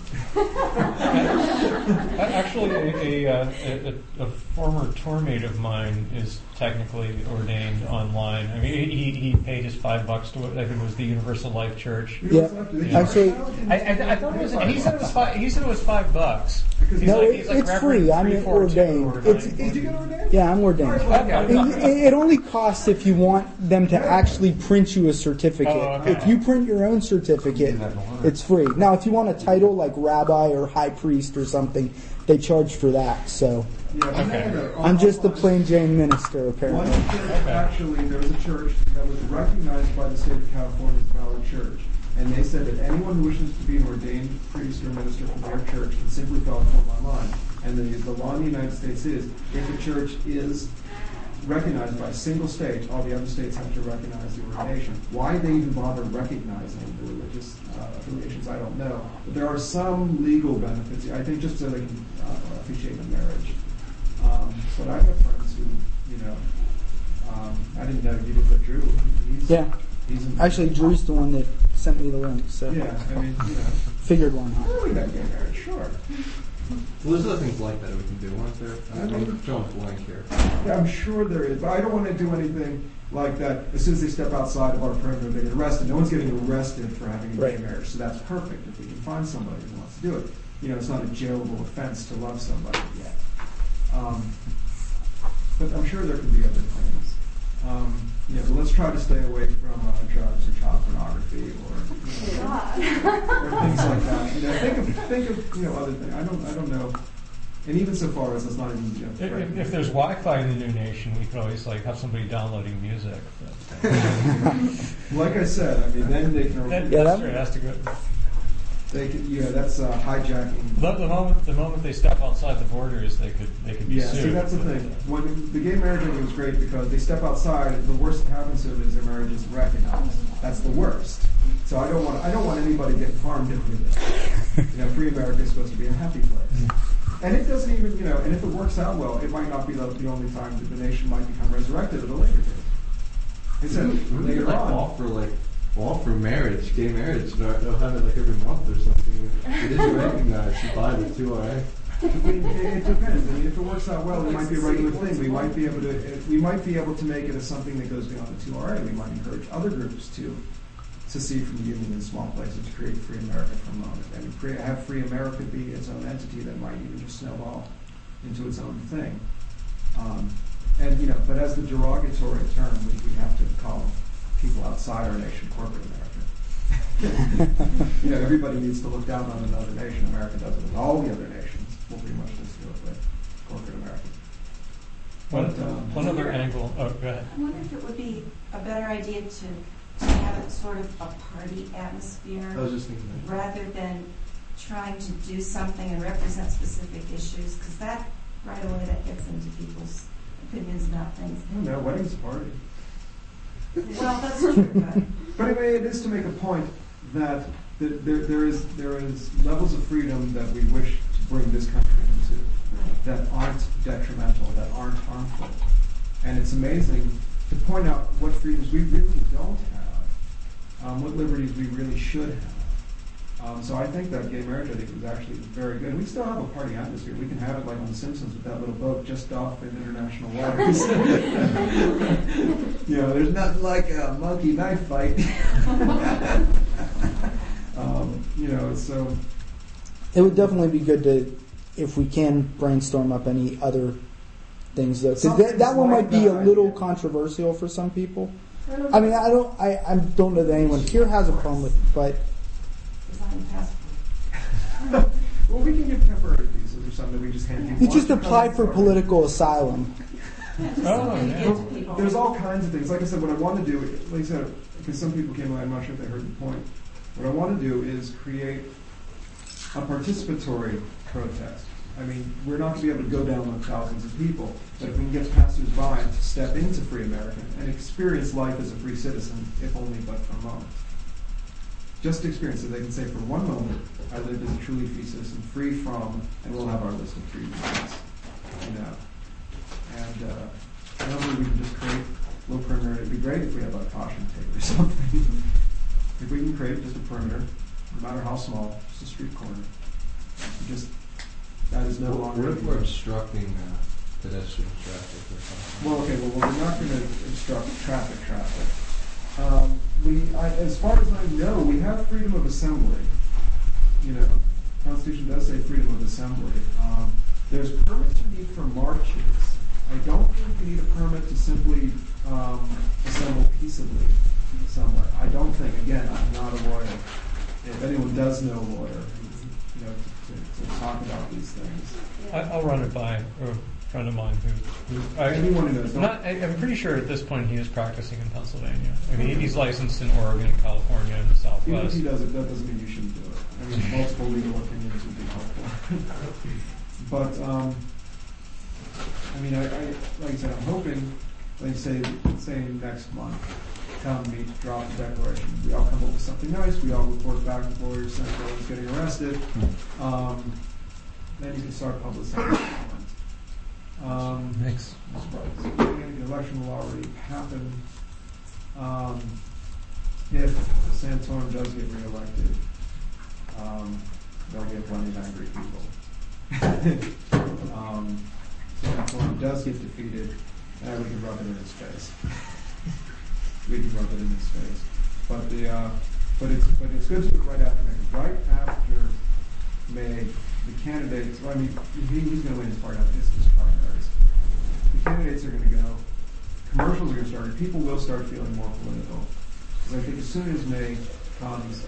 Actually, a, a, uh, a, a former tour mate of mine is technically ordained online. I mean, he, he paid his five bucks to it. I think it was the Universal Life Church. Yeah, actually, I, I, I thought it was. He said it was five. He said it was five bucks. He's no, like, it, he's like it's Reverend free. I'm three four two ordained. or It's, nine Did you get ordained? yeah, I'm ordained. Okay. It, it only costs if you want them to actually print you a certificate. Oh, okay. If you print your own certificate, it's free. Now, if you want a title like rabbi or high priest or something, they charge for that. So Yeah, but Okay. no, no, no. I'm just a On- plain Jane minister, One apparently. church, actually, there was a church that was recognized by the state of California as a valid church. And they said that anyone who wishes to be an ordained priest or minister from their church can simply fill out a form online. And the, the law in the United States is, if a church is recognized by a single state, all the other states have to recognize the ordination. Why they even bother recognizing the religious uh, affiliations, I don't know. But there are some legal benefits, I think, just so they can uh, officiate a marriage. Um, but I have friends who, you know, um, I didn't know you did what Drew. He's, Yeah. He's in, Actually, Drew's the one that sent me the link, so yeah, I mean, you know, figured one out. really that gay marriage, sure. Well, there's other things like that we can do, aren't there? I I'm mean- drawing a blank here. Yeah, I'm sure there is, but I don't want to do anything like that. As soon as they step outside of our perimeter, they get arrested. No one's getting arrested for having a gay Right. marriage, so that's perfect if we can find somebody who wants to do it. You know, it's not a jailable offense to love somebody yet. Um, but I'm sure there could be other things. Um, yeah, but let's try to stay away from uh, drugs or child pornography or, you know, God. or things like that. You know, think of think of you know other things. I don't I don't know. And even so far as that's not even you know, If, threatening. if there's Wi-Fi in the new nation, we could always like have somebody downloading music. But Like I said, I mean, then they can. that, Yeah, that's that- true. That's the good. They can, yeah, that's uh, hijacking. The, the moment the moment they step outside the borders, they could they could be Yeah, sued. see, that's the thing. When the gay marriage thing was great because they step outside, the worst that happens to them is their marriage is recognized. That's the worst. So I don't want I don't want anybody getting harmed in this. You know, free America is supposed to be a happy place. And it doesn't even, you know, and if it works out well, it might not be the, the only time that the nation might become resurrected at a later date. They said We later could like on. offer like offer marriage, gay marriage. They'll they'll have it like every month or something. It is recognized. You buy the two R A. It, it depends. I mean, if it works out well, it might be a regular thing. We might be able to. We might be able to make it as something that goes beyond the two R A. We might encourage other groups to secede from the union in small places to create Free America for a moment, and create, have Free America be its own entity that might even just snowball into its own thing. Um, and you know, but as the derogatory term, we, we have to call people outside our nation corporate America. You know, everybody needs to look down on another nation. America does it with all the other nations. We'll pretty much just do it with corporate America. One, But, um, one other angle. Oh, go ahead. I wonder if it would be a better idea to, to have it sort of a party atmosphere I was just thinking that. rather than trying to do something and represent specific issues, because that right away that gets into people's opinions about things. I don't know, wedding's a party. Well, that's true, but But anyway, it is to make a point that th- there, there is there is levels of freedom that we wish to bring this country into that aren't detrimental, that aren't harmful. And it's amazing to point out what freedoms we really don't have, um, what liberties we really should have. Um, so I think that gay marriage, I think, is actually very good. We still have a party atmosphere. We can have it like on The Simpsons with that little boat just off in international waters. You know, there's nothing like a monkey knife fight. um, you know, so It would definitely be good to, if we can, brainstorm up any other things though. 'Cause Some that, that things one like might be that a little idea. controversial for some people. I mean, I don't, I, I don't know that anyone here has a problem with it, but Design passport. Well, we can give temporary visas or something that we just hand people. you just Once apply come for in, political asylum. Oh, yeah. Well, there's all kinds of things. Like I said, what I want to do, like I said, because some people came away, I'm not sure if they heard the point. What I want to do is create a participatory protest. I mean, we're not going to be able to go down with thousands of people, but if we can get passers-by to step into Free America and experience life as a free citizen, if only but for a moment. Just experience it. They can say, for one moment, I lived as a truly free citizen, free from, and we'll have our list of free reasons. You know. And uh, normally we can just create a little perimeter. It'd be great if we had like caution tape or something. If we can create just a perimeter, no matter how small, just a street corner. Just that is no longer. What if we're obstructing uh, pedestrian traffic or something? Well, okay. Well, we're not going to obstruct traffic. Traffic. Um, we, I, as far as I know, we have freedom of assembly. You know, the Constitution does say freedom of assembly. Um, there's permits you need for marches. I don't think you need a permit to simply um, assemble peaceably somewhere. I don't think. Again, I'm not a lawyer. If anyone does know a lawyer, you know, to, to talk about these things. I, I'll run it by a friend of mine who, who I, Anyone who knows. not, I, I'm pretty sure at this point he is practicing in Pennsylvania. I mean, he's licensed in Oregon, California, and the Even if Southwest. he does it, that doesn't mean you shouldn't do it. I mean, multiple legal opinions would be helpful. But, um, I mean, I, I, like I said, I'm hoping, like say, say next month, town meet, drop the declaration. We all come up with something nice. We all report back to Lawyer Central is getting arrested. Um, then you can start publicizing. Um, Next. the election will already happen. Um, if Santorum does get reelected, um, there'll be plenty of angry people. um, Santorum does get defeated, and we can rub it in his face. we can rub it in his face. But the uh, but it's but it's good to do it right after May. Right after May, the candidates. Well, I mean, he, he's going to win his part out. It's his primaries. The candidates are going to go. Commercials are going to start. And people will start feeling more political. Because I think as soon as May comes,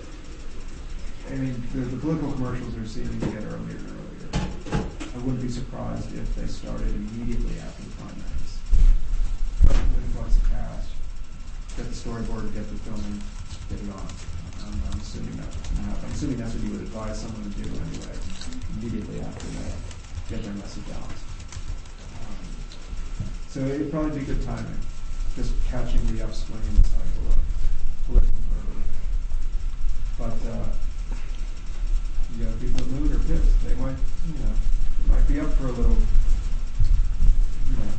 I mean, the, the political commercials are seeming to get earlier and earlier. I wouldn't be surprised if they started immediately after the primaries. Influx of cash, get the storyboard, get the filming, get it on. Um, I'm assuming that's what's going to happen. I'm assuming that's what you would advise someone to do anyway, immediately after they get their message out. Um, so it'd probably be good timing, just catching the upswing in the cycle of political fervor. But uh, you know, people in the mood are pissed. They might, you know, they might be up for a little, you know,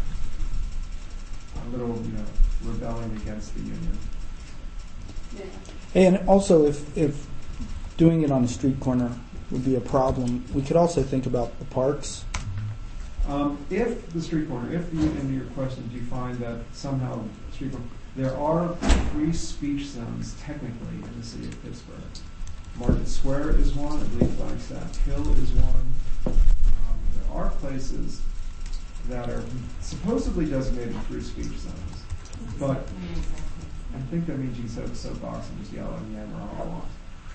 a little, you know, rebelling against the union. Yeah. And also, if if doing it on a street corner would be a problem, we could also think about the parks. Um, if the street corner, if you, in your question, do you find that somehow street corner, there are free speech zones technically in the city of Pittsburgh. Market Square is one. I believe Flagstaff Hill is one. Um, there are places that are supposedly designated free speech zones, but I think that means you can set up a soapbox and just yell and yammer all you want.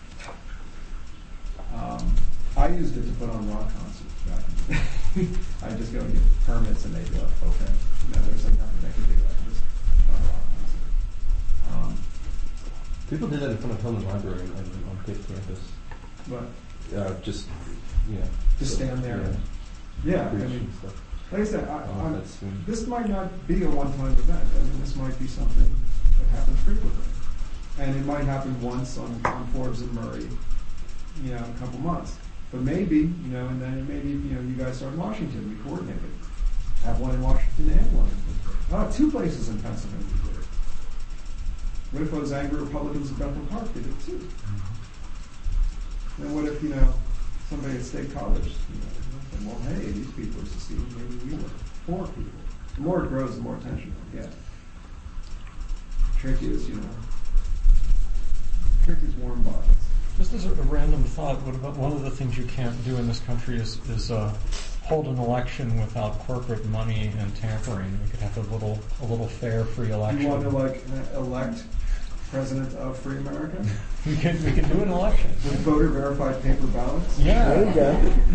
Um, I used it to put on rock concerts back in the day. I just go and get permits and they'd be like, okay, no, there's like nothing they can do. I can just put on a rock concert. Um, People did that in front of Hillman Library on, on Pitt campus. but Uh, just, you know. just stand there. Yeah, I preach mean, and stuff. like I said, I, Oh, I'm, that's, um, this might not be a one-time event. I mean, this might be something that happens frequently. And it might happen once on, on Forbes and Murray, you know, in a couple months. But maybe, you know, and then maybe, you know, you guys start in Washington, we coordinate it. Have one in Washington and one in Pittsburgh. Oh, two places in Pennsylvania did it. What if those angry Republicans in Bethel Park did it too? And what if, you know, somebody at State College, you know, said, well, hey, these people are seceding, maybe we were four people. The more it grows, the more attention it'll get. The trick is, you know, the trick is warm bodies. Just as a, a random thought, what about one of the things you can't do in this country is, is uh, hold an election without corporate money and tampering. We could have a little a little fair, free election. You want to like elect president of free America? We could we could do an election. With voter verified paper ballots? Yeah. There you go.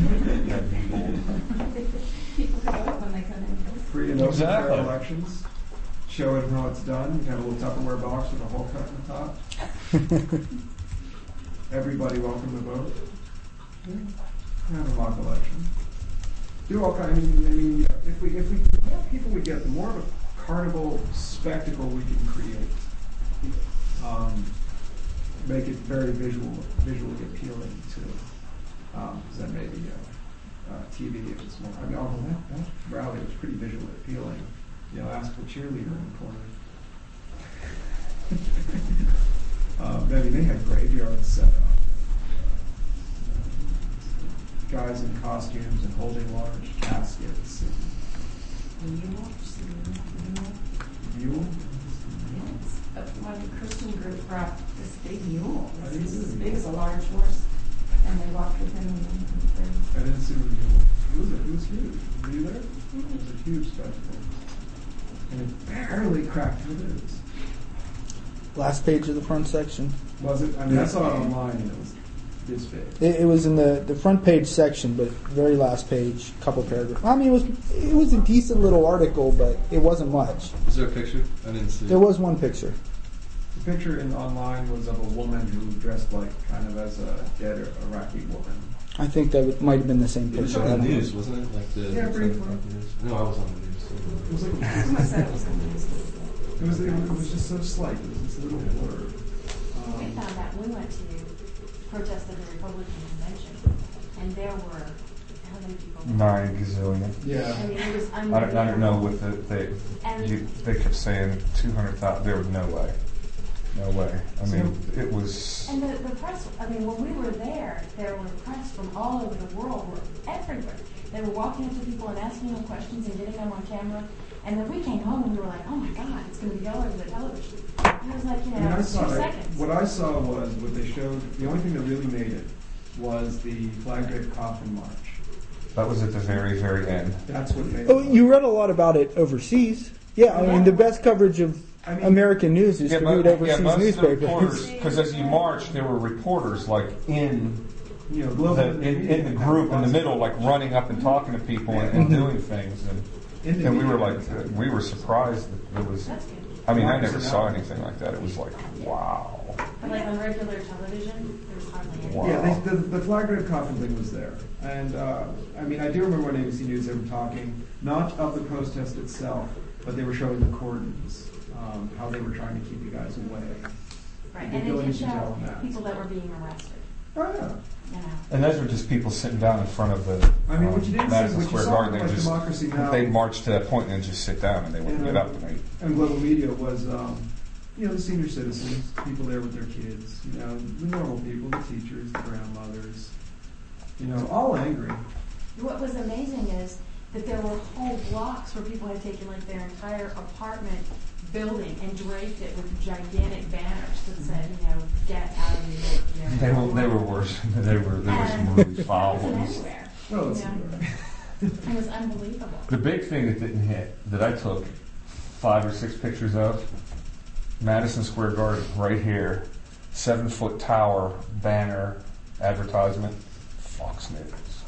People can vote when they come in. Free and open Exactly. fair elections. Show it how it's done. You can have a little Tupperware box with a hole cut in the top. Everybody welcome to vote. Yeah. Have a mock election. Do all kinds. I mean, I mean, you know, if we if we the more people we get, the more of a carnival spectacle we can create. Um, make it very visual, visually appealing too. Um, because then maybe uh, uh, T V if it's more. I mean, although that, that rally was pretty visually appealing. You know, ask for cheerleader in the corner. um, I mean, they had graveyards set up. Guys in costumes and holding large caskets. And mule? Yes. Uh, One Christian group brought this big mule. This is as big as a large horse. And they walked with him. And I didn't see the mule. It was, it was huge. Were you there? It was a huge spectacle. And it barely cracked through this. Last page of the front section. Was it? I mean, I saw it online and it was this big. It, it was in the, the front page section, but very last page, couple paragraphs. I mean, it was it was a decent little article, but it wasn't much. Is there a picture? I didn't see. There was one picture. The picture in online was of a woman who dressed like kind of as a dead Iraqi woman. I think that it might have been the same It was picture. on I the don't know. news, wasn't it? Like the Yeah, briefly. No, I was on the news. It was like Someone said it was in the news. it was it was just so slight. It was this little blurb. We Um, found out, we went to protest at the Republican convention, and there were, how many people? Nine gazillion. yeah. I mean, it was I don't, I don't know what the, they, And- you, they kept saying two hundred thousand. There was no way. No way. I mean, it was. And the, the press, I mean, when we were there, there were press from all over the world, were everywhere. They were walking up to people and asking them questions and getting them on camera. And then we came home and we were like, oh my God, it's going to be all over the television. And it was like, you I mean, know, I two saw it. seconds. What I saw was what they showed. The only thing that really made it was the flag draped coffin march. That was at the very, very end. That's what made Oh, it. you read a lot about it overseas. Yeah, I mean, the best coverage of I mean- American news is Yeah, to but- read yeah, overseas most of the newspapers. reporters, because as you marched, there were reporters like in You know, global the in, in the group in the middle, like running up and talking to people and, and doing things, and, and we were like, uh, we were surprised that there was. That's good. I mean, I never saw anything like that. It was like, wow. But like on regular television, there's hardly any. Wow. Yeah, they, the, the flag draped coffin thing was there. And, uh, I mean, I do remember on A B C News they were talking, not of the protest itself, but they were showing the cordons, um, how they were trying to keep you guys away. Right, The and it ability did to tell show them that. people that were being arrested, Oh, yeah. you know. And those were just people sitting down in front of the I mean, what you didn't um, see- Madison what you Square saw Garden. with, They like, just Democracy Now! they marched to that point and then just sit down and they wouldn't Yeah. get up. And they, And global media was, um, you know, the senior citizens, people there with their kids, you know, the normal people, the teachers, the grandmothers, you know, all angry. What was amazing is that there were whole blocks where people had taken like their entire apartment building and draped it with gigantic banners that said, you know, get out of New York. You know, they were they were worse. They were there were some And really foul it was ones. everywhere. Well, it's, Yeah. It was unbelievable. The big thing that didn't hit that I took five or six pictures of, Madison Square Garden right here, seven foot tower banner advertisement, Fox News.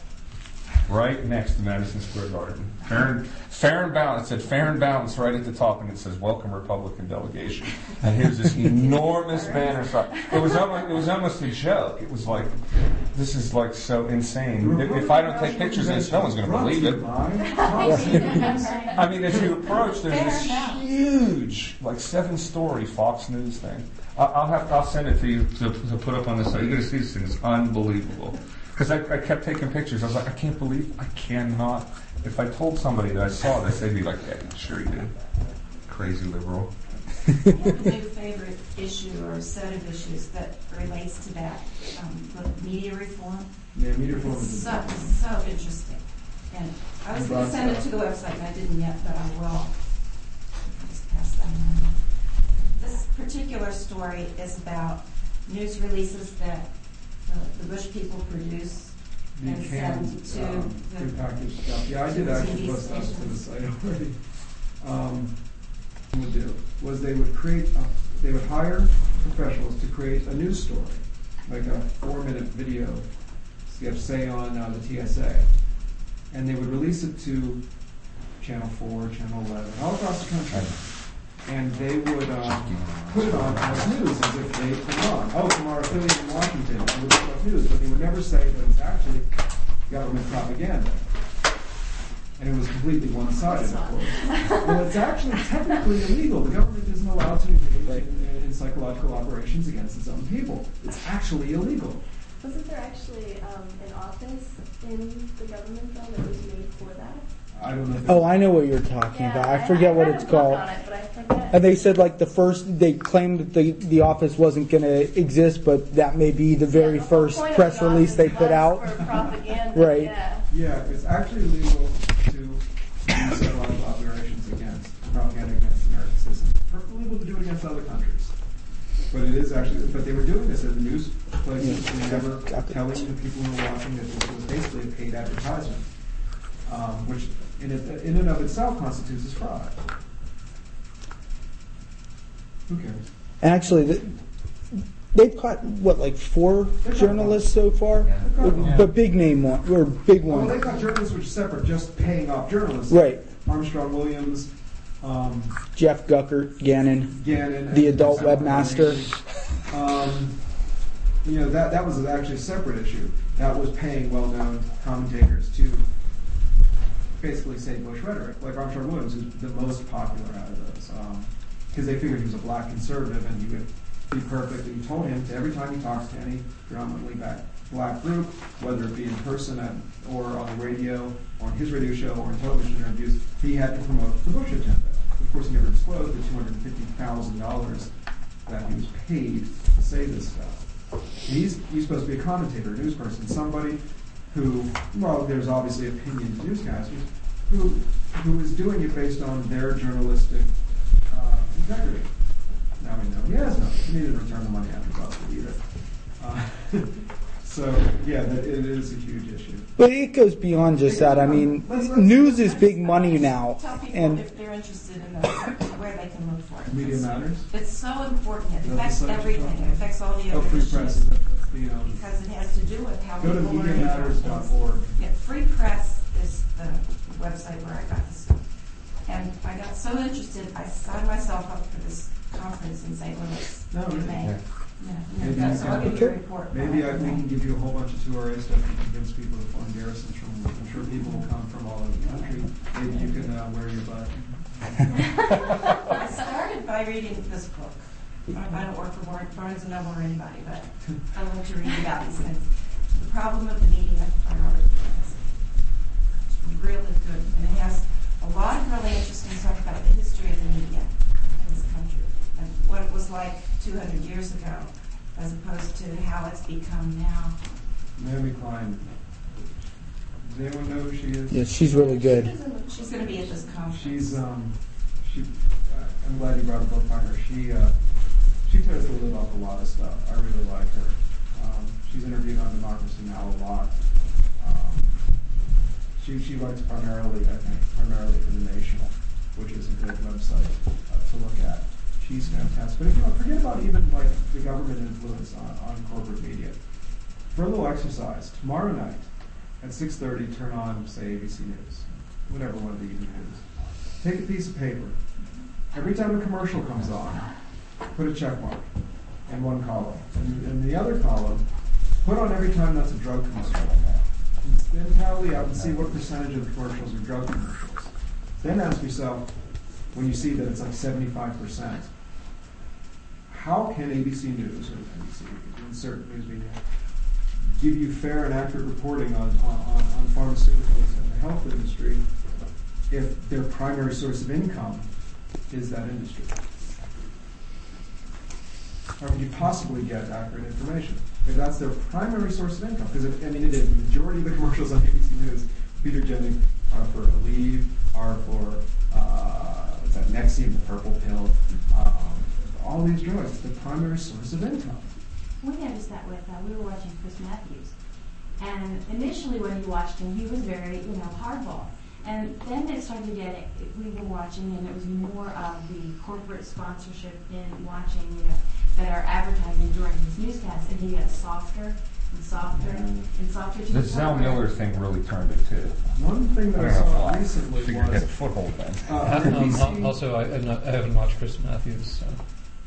Right next to Madison Square Garden. Fair and, fair and balanced. It said fair and balanced right at the top, and it says welcome Republican delegation. And here's this enormous banner. So it was almost, it was almost a joke. It was like, this is like so insane. If, if I don't take pictures of this, no one's going to believe it. I mean, as you approach, there's this huge, like seven-story Fox News thing. I- I'll have, I'll send it to you to, to put up on the site. You're going to see this thing. It's unbelievable. Because I, I kept taking pictures. I was like, I can't believe, I cannot. If I told somebody that I saw this, they'd be like, yeah, sure you did. Crazy liberal. I have a new favorite issue or set of issues that relates to that, um, the media reform. yeah, media reform It's is so, so interesting. And I was going to send it to the website, and I didn't yet, but I will. Just pass that on. This particular story is about news releases that the, the Bush people produce The and canned, send to um, the prepackaged stuff. Yeah, I did to the actually T V post that to the stations. site already. Um, what they would do was they would create, a, they would hire professionals to create a news story, like a four-minute video, say on uh, the T S A, and they would release it to Channel Four, Channel Eleven, all across the country. And they would um, put it on as news as if they put it on. Oh, from our affiliate in Washington, it would be news, but they would never say that it was actually government propaganda. And it was completely one-sided, of course. Well, it's actually technically illegal. The government isn't allowed to engage in, in psychological operations against its own people. It's actually illegal. Wasn't there actually um, an office in the government though that was made for that? I don't know. If Oh, I know what you're talking Yeah, about. I forget I what read it's a book called. on it, but I forget. And they said like the first, they claimed that the, the office wasn't going to exist, but that may be the very Yeah, the whole first point of press the release they office put was out. For propaganda, Right. Yeah. Yeah, it's actually legal to use psychological operations against propaganda against American citizens. Perfectly legal to do it against other countries. But it is actually, but they were doing this at the news places. Yeah. They never Got it. telling the people who were watching that this was basically a paid advertisement, um, which in, it, in and of itself constitutes as fraud. Who cares? And actually, the, they've caught, what, like four journalists so far? Yeah. But big name one, or big Well, they one. got journalists which are separate, just paying off journalists. Right. Armstrong Williams, um, Jeff Guckert, Gannon, Gannon, the and adult separate webmaster. Um, you know, that, that was actually a separate issue. That was paying well-known commentators to basically say Bush rhetoric, like Armstrong Williams, who's the most popular out of those. Because they figured he was a black conservative and he would be perfect. And he told him to every time he talks to any predominantly black, black group, whether it be in person at, or on the radio, or on his radio show, or in television interviews, he had to promote the Bush agenda. Of course, he never disclosed the two hundred fifty thousand dollars that he was paid to say this stuff. He's, he's supposed to be a commentator, a news person, somebody who, well, there's obviously opinion newscasters, who, who is doing it based on their journalistic uh, integrity. Now we know he has none. He needed to return the money after busted either. Uh, so, yeah, that, it is a huge issue. But it goes beyond just that. I mean, news is big money now. Tell people And if they're interested in the, where they can look for it. Media Matters? It's so important. It That's affects the site you're everything. talking It affects all the Oh, other free issues. press is the, the um, Because it has to do with how go to people media learn matters about dot things. org. Yeah, Free Press is the website where I got this stuff. And I got so interested, I signed myself up for this conference in Saint Louis No, in really? May. Yeah. Yeah, Maybe yeah, you so I'll can- give you a report. Maybe I, we can give you a whole bunch of two R A stuff and convince people to form garrisons from. I'm sure people will come from all over the country. Maybe you can uh, wear your butt. I started by reading this book. I don't work for Barnes and Noble or anybody, but I love to read about these things. The Problem of the Media by Robert Clancy. It's really good, and it has a lot of really interesting stuff about the history of the media in this country and what it was like two hundred years ago, as opposed to how it's become now. Naomi Klein. Does anyone know who she is? yeah, she's really good. She's going to be at this conference. She's um, she. Uh, I'm glad you brought a book by her. She uh, she tries to live up a lot of stuff. I really like her. Um, she's interviewed on Democracy Now! A lot. Um, she she writes primarily, I think, primarily for The Nation, which is a good website uh, to look at. She's fantastic. But you know, forget about even like the government influence on, on corporate media. For a little exercise, tomorrow night at six thirty, turn on, say, A B C News, whatever one of the evening news. Take a piece of paper. Every time a commercial comes on, put a check mark in one column. And in the other column, put on every time that's a drug commercial. And then tally out and see what percentage of the commercials are drug commercials. Then ask yourself, when you see that it's like seventy-five percent, how can A B C News, or N B C, insert news media, give you fair and accurate reporting on, on, on pharmaceuticals and the health industry if their primary source of income is that industry? How could you possibly get accurate information if that's their primary source of income? Because, I mean, it is. The majority of the commercials on A B C News, Peter Jennings, are for Aleve, are for, uh, what's that, Nexium, the purple pill. Um, all these drugs, the primary source of income. We noticed that with, uh, we were watching Chris Matthews. And initially when you watched him, he was very, you know, hardball. And then it started to get, we were watching, and it was more of the corporate sponsorship in watching, you know, that are advertising during his newscasts, and he got softer and softer and softer. To The the Zell point where- Miller thing really turned it too. One thing that I I, don't know saw why. recently Figured it had was a foothold then. uh, Um, N B C al- also, I, I'm not- I haven't watched Chris Matthews. So.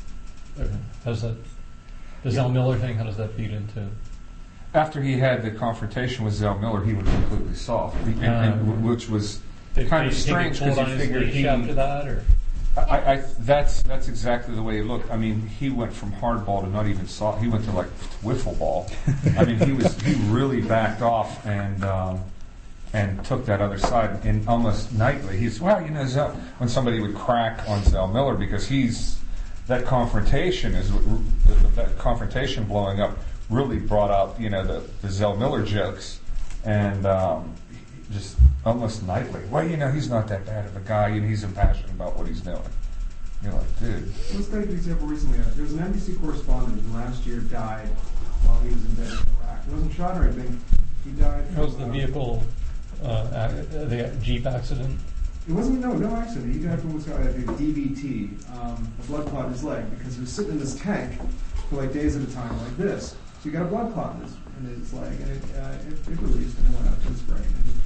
How does that, the Zell Miller thing, how does that feed into? After he had the confrontation with Zell Miller, he was completely soft, and, and, Um, which was Did kind he- of did he strange pull because it you on his figured leash he. after that, or? I, I, that's that's exactly the way he looked. I mean, he went from hardball to not even soft. He went to like wiffle ball. I mean, he was he really backed off and um, and took that other side. And almost nightly, he's well, you know, Zell, when somebody would crack on Zell Miller because he's that confrontation is that confrontation blowing up really brought out you know the, the Zell Miller jokes and um, just. Almost nightly. Well, you know, he's not that bad of a guy, and he's impassioned about what he's doing. You're like, dude. Let's take an example recently. There was an N B C correspondent who last year died while he was in bed in Iraq. He wasn't shot or anything. He died. It was the from, uh, vehicle, uh, ac- the Jeep accident. It wasn't, no, no accident. He died from what's called a D V T, um, a blood clot in his leg, because he was sitting in this tank for like days at a time like this. So he got a blood clot in his, in his leg, and it, uh, it, it released and it went up to his brain. And he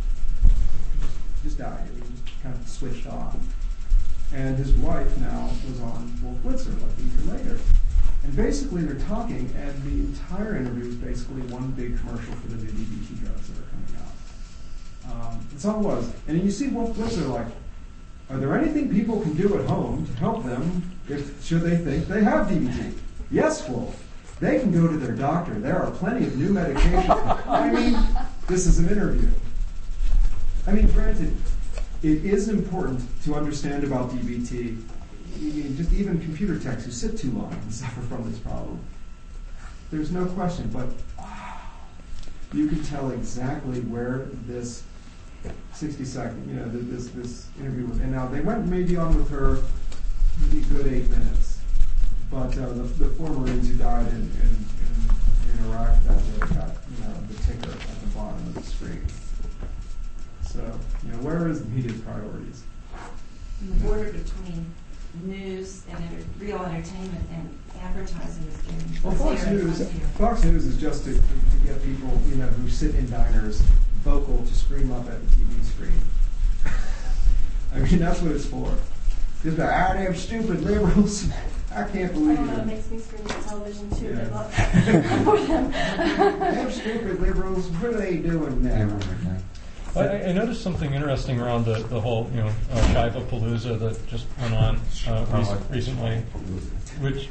just died. He just kind of switched off. And his wife now was on Wolf Blitzer like a year later. And basically they're talking, and the entire interview is basically one big commercial for the new D V T drugs that are coming out. Um, that's all it was. And then you see Wolf Blitzer like, are there anything people can do at home to help them if should they think they have D V T? Yes, Wolf. They can go to their doctor. There are plenty of new medications. I mean, this is an interview. I mean, granted, it is important to understand about D V T. I mean, just even computer techs who sit too long and suffer from this problem. There's no question, but wow, you can tell exactly where this sixty second, you know, this this interview was. And now they went maybe on with her maybe a good eight minutes. But uh, the, the four Marines who died in, in, in, in Iraq that day got, you know, the ticker at the bottom of the screen. So, you know, where is the media's priorities? And the border between news and enter- real entertainment and advertising is getting Well, Fox clearer and News, fuzzier. Fox News is just to, to get people, you know, who sit in diners vocal to scream up at the T V screen. I mean, that's what it's for. Just like, ah, damn stupid liberals. I can't I believe don't know, it it. makes me scream at television too. Yeah. Good luck for them. Damn stupid liberals. What are they doing now? I, I noticed something interesting around the, the whole, you know, uh, Shiva Palooza that just went on uh, rec- recently, which,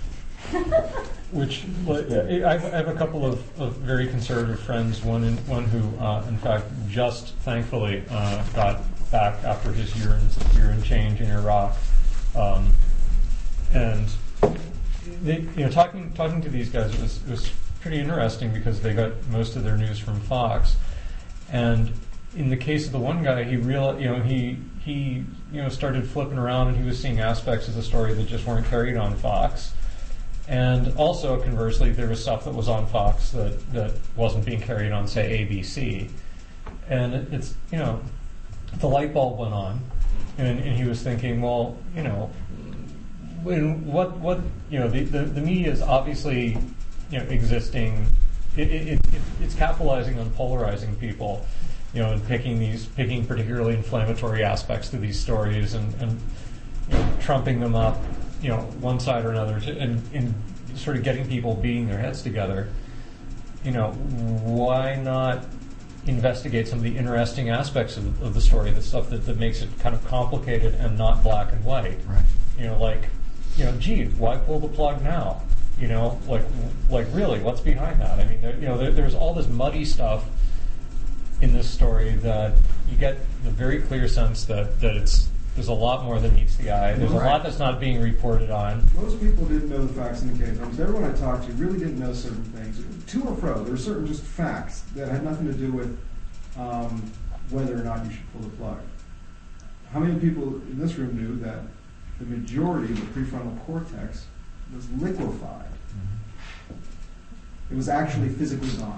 which like, I I have a couple of, of very conservative friends. One, in, one who, uh, in fact, just thankfully uh, got back after his year in, year in change in Iraq, um, and they, you know, talking talking to these guys, it was it was pretty interesting because they got most of their news from Fox, and in the case of the one guy, he real, you know, he he you know started flipping around and he was seeing aspects of the story that just weren't carried on Fox, and also conversely, there was stuff that was on Fox that that wasn't being carried on, say, A B C, and it, it's you know, the light bulb went on, and, and he was thinking, well, you know, when what what you know, the the, the media is obviously you know existing, it, it, it, it's capitalizing on polarizing people. You know, and picking these, picking particularly inflammatory aspects to these stories, and, and you know, trumping them up, you know, one side or another, to, and, and sort of getting people beating their heads together. You know, why not investigate some of the interesting aspects of, of the story, the stuff that, that makes it kind of complicated and not black and white? Right. You know, like, you know, gee, why pull the plug now? You know, like, like really, what's behind that? I mean, there, you know, there, there's all this muddy stuff in this story that you get the very clear sense that, that it's there's a lot more than meets the eye. There's Right. a lot that's not being reported on. Most people didn't know the facts in the case. Almost everyone I talked to really didn't know certain things. To or fro, there were certain just facts that had nothing to do with um, whether or not you should pull the plug. How many people in this room knew that the majority of the prefrontal cortex was liquefied? Mm-hmm. It was actually physically gone.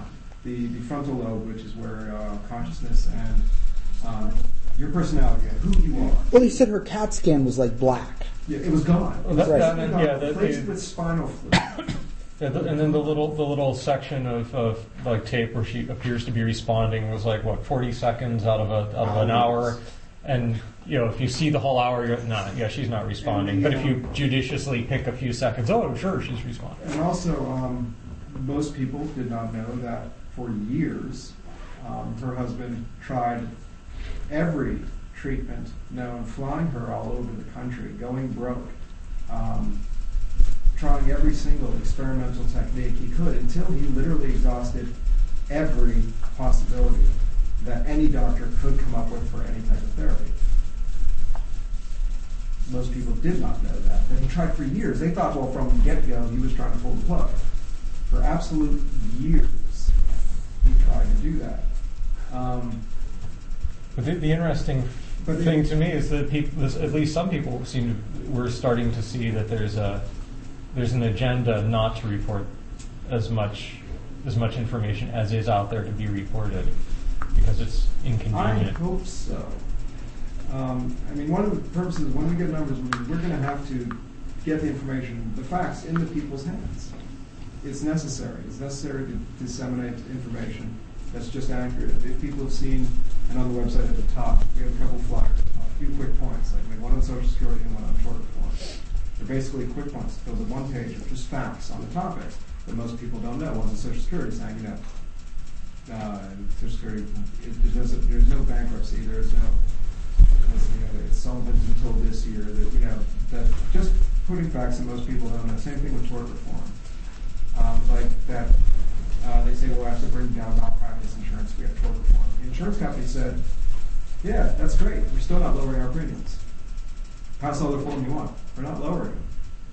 the, the frontal lobe, which is where uh, consciousness and um, your personality, who you are. Well, he said her CAT scan was like black. Yeah, it was gone. It was That- Right. that- yeah, that- replaced they- with spinal fluid. Yeah, the, and then the little the little section of, of like tape where she appears to be responding was like what forty seconds out of a out of an hour, and you know if you see the whole hour, you're nah, yeah, she's not responding. But if you judiciously pick a few seconds, oh sure, she's responding. And also, um, most people did not know that for years, um, her husband tried every treatment known, flying her all over the country, going broke. Um, trying every single experimental technique he could until he literally exhausted every possibility that any doctor could come up with for any type of therapy. Most people did not know that. But he tried for years. They thought, well, from the get-go, he was trying to pull the plug. For absolute years, he tried to do that. Um, But the, the interesting But thing it- to me is that people, this, at least some people, seem to we're starting to see that there's a there's an agenda not to report as much as much information as is out there to be reported because it's I inconvenient. hope so. Um, I mean, one of the purposes, when we get numbers, we're going to have to get the information, the facts, into people's hands. It's necessary. It's necessary to disseminate information that's just accurate. If people have seen, and on the website at the top, we have a couple flyers, a few quick points, like we have one on Social Security and one on tort reform. They're basically quick points. It fills up one page of just facts on the topic that most people don't know. One's on Social Security saying, you know, uh, Social Security, it, there's, a, there's no bankruptcy, there's no, there's, you know, it's Sullivan's until this year, that, you know, that just putting facts that most people don't know. Same thing with tort reform. Um, like that, uh, they say, well, we have to bring down malpractice insurance, we have tort reform. The insurance company said, yeah, that's great, we're still not lowering our premiums. Pass all the reform you want, we're not lowering them.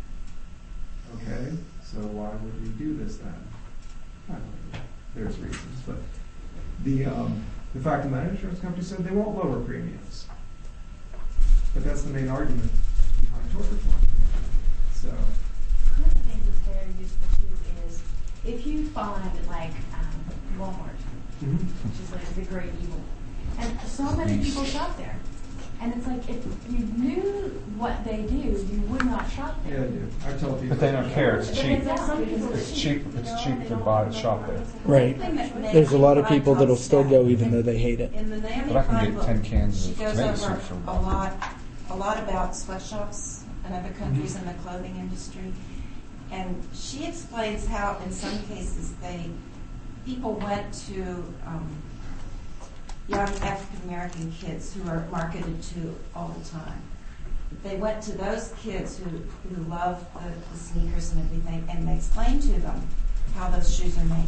Okay, so why would we do this then? I don't know, there's reasons, but the, um, the fact of the matter, insurance company said they won't lower premiums. But that's the main argument behind tort reform. So, One of the things that's very useful too is if you find like um, Walmart, mhm. which is like the great evil, and so many people shop there, and it's like if you knew what they do, you would not shop yeah, I there. do. I tell people. But they don't care. It's But cheap. there's some people that It's cheap. you It's know, cheap they to don't buy want and to shop go there. Right. Thing that Naomi There's a lot of Klein people that'll talks still about go even though they hate it. In the Naomi But I can Klein get book, ten cans she of goes tomato over soup for a lot, a lot about sweatshops and other countries Mm-hmm. in the clothing industry. And she explains how, in some cases, they people went to um, young African American kids who are marketed to all the time. They went to those kids who, who love the, the sneakers and everything, and they explained to them how those shoes are made,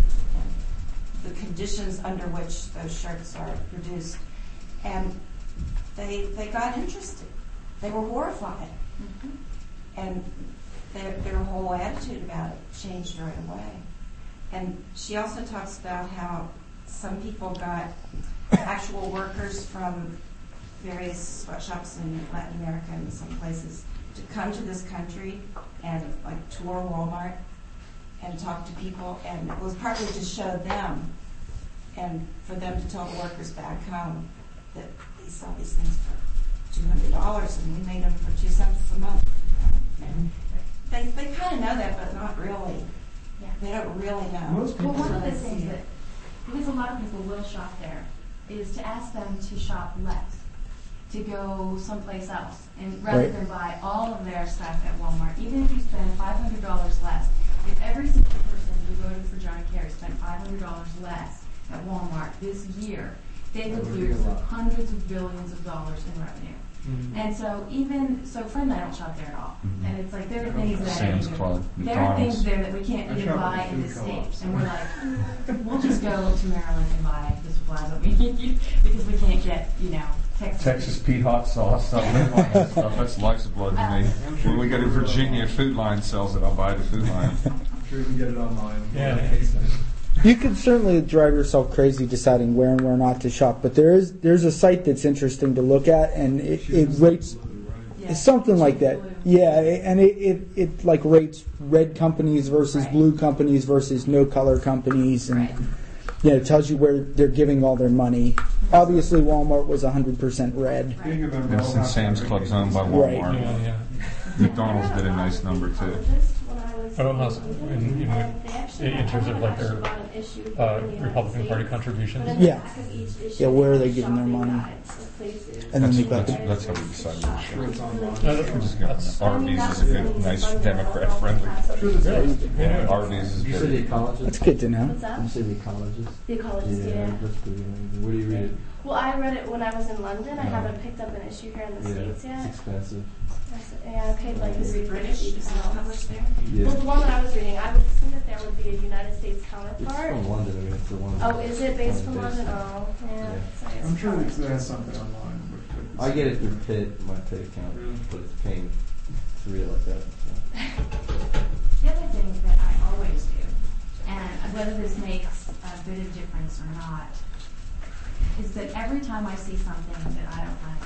and the conditions under which those shirts are produced. And they they got interested. They were horrified. Mm-hmm. And their, their whole attitude about it changed right away. And she also talks about how some people got actual workers from various sweatshops in Latin America and some places to come to this country and like tour Walmart and talk to people, and it was partly to show them and for them to tell the workers back home that they sell these things for two hundred dollars and we made them for two cents a month. And they they kind of know that, but not really. Yeah. They don't really know. Most Well, people one of the really things see that, it. because a lot of people will shop there, is to ask them to shop less, to go someplace else, and rather Right. than buy all of their stuff at Walmart. Even if you spend five hundred dollars less, if every single person who voted for John Kerry spent five hundred dollars less at Walmart this year, they That would would be a lose lot. hundreds of billions of dollars in revenue. Mhm. And so even, so Fred and I don't shop there at all. Mhm. And it's like, there are things that. Sam's Club, There are McDonald's. things there that we can't I even shop at buy the in food the co-ops. States. And we're like, we'll just go to Maryland and buy the supplies that we need because we can't get, you know, Texas. Texas Pete hot sauce, stuff, stuff that's life's blood to me. When we go to Virginia, Food Line sells it. I'll buy the Food Line. I'm sure you can get it online. Yeah. You could certainly drive yourself crazy deciding where and where not to shop, but there is there's a site that's interesting to look at, and it, it rates Yeah. it's something like that. Yeah, and it, it, it like rates red companies versus Right. blue companies versus no color companies, and Right. Yeah, it tells you where they're giving all their money. Obviously, Walmart was one hundred percent red. Being a member And of since Sam's Club's owned by Right. Walmart, Yeah, yeah. McDonald's did a nice number too. When I was I don't know, in, you know, um, they actually in had- terms of like actually their bought an issue from uh, the United Republican Party States. contributions. But in the Yeah. back of each issue, Yeah, where are they had giving their shopping money? guides of places. And then That's, they got that's, the, that's how we decided to Sure, it's online. No, that- We're just going that's- Arby's is a good, nice Democrat friendly. Sure, that's Really? Yeah, Arby's is You said the good. ecologist? that's good to know. What's that? You said the ecologist? The ecologist, yeah. that's pretty amazing. Where do you read it? Well, I read it when I was in London. I Yeah. haven't picked up an issue here in the Yeah, States yet. it's expensive. I said- Yeah, I paid like Is it British? Is it all published there? Yeah. Well, the one that I was reading, I would assume that there would be a United States It's counterpart. from London. I mean, it's the one. Oh, is it based from London London? based. Oh, yeah. Yeah. So it's I'm sure probably- it has something online. with- with- I get it through Pitt, my Pitt account, Really? but it's a pain to read it like that. So. The other thing that I always do, and whether this makes a bit of difference or not, is that every time I see something that I don't like,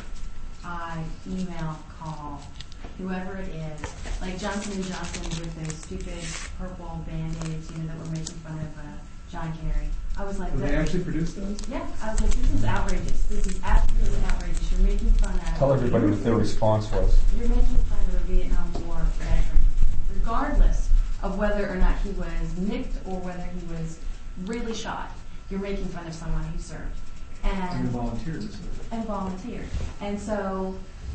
I email, call, whoever it is, like Johnson and Johnson with those stupid purple Band-Aids, you know, that were making fun of uh, John Kerry. I was like, Did they that- actually produce those? yeah, I was like, this is outrageous. This is absolutely outrageous. You're making fun of. Tell everybody what their response was. You're making fun of a Vietnam War veteran, regardless of whether or not he was nicked or whether he was really shot. You're making fun of someone who served. And And, volunteers. and volunteered. And so,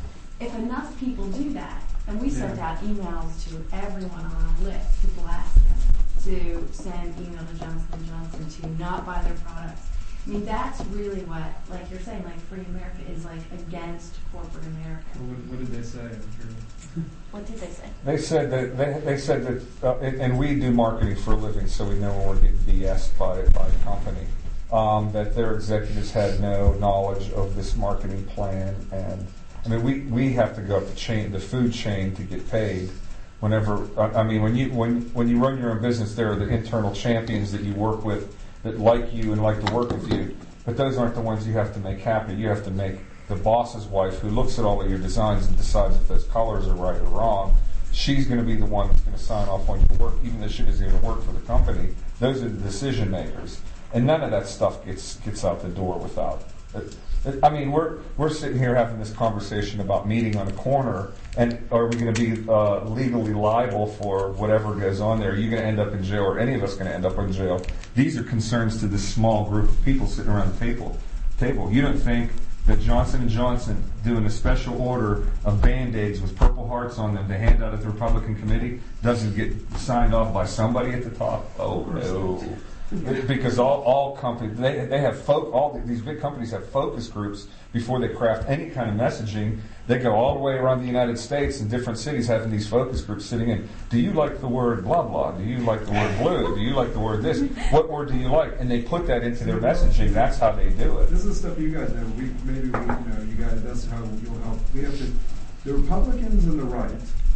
if enough people do that, and we sent Yeah. out emails to everyone on our list to blast them, to send email to Johnson and Johnson to not buy their products. I mean, that's really what, like you're saying, like Free America is like against corporate America. What, what did they say? I'm curious. What did they say? They said that they, they said that, uh, and, and we do marketing for a living, so we know when we're getting B S'd by by a company. Um, that their executives had no knowledge of this marketing plan, and I mean, we, we have to go up the chain, the food chain, to get paid. Whenever I, I mean, when you when when you run your own business, there are the internal champions that you work with that like you and like to work with you, but those aren't the ones you have to make happy. You have to make the boss's wife, who looks at all of your designs and decides if those colors are right or wrong. She's going to be the one that's going to sign off on your work, even though she doesn't even work for the company. Those are the decision makers. And none of that stuff gets gets out the door without. It, it, I mean, we're we're sitting here having this conversation about meeting on a corner, and are we going to be uh, legally liable for whatever goes on there? Are you going to end up in jail, or any of us going to end up in jail? These are concerns to this small group of people sitting around the table. Table. You don't think that Johnson and Johnson doing a special order of Band-Aids with Purple Hearts on them to hand out at the Republican committee doesn't get signed off by somebody at the top? Oh no. Because all, all companies, they, they have, fo- all the, these big companies have focus groups before they craft any kind of messaging. They go all the way around the United States in different cities having these focus groups sitting in. Do you like the word blah, blah? Do you like the word blue? Do you like the word this? What word do you like? And they put that into their messaging. That's how they do it. This is stuff you guys know. We maybe we, you know, you guys. That's how you'll help. We have to. The Republicans and the right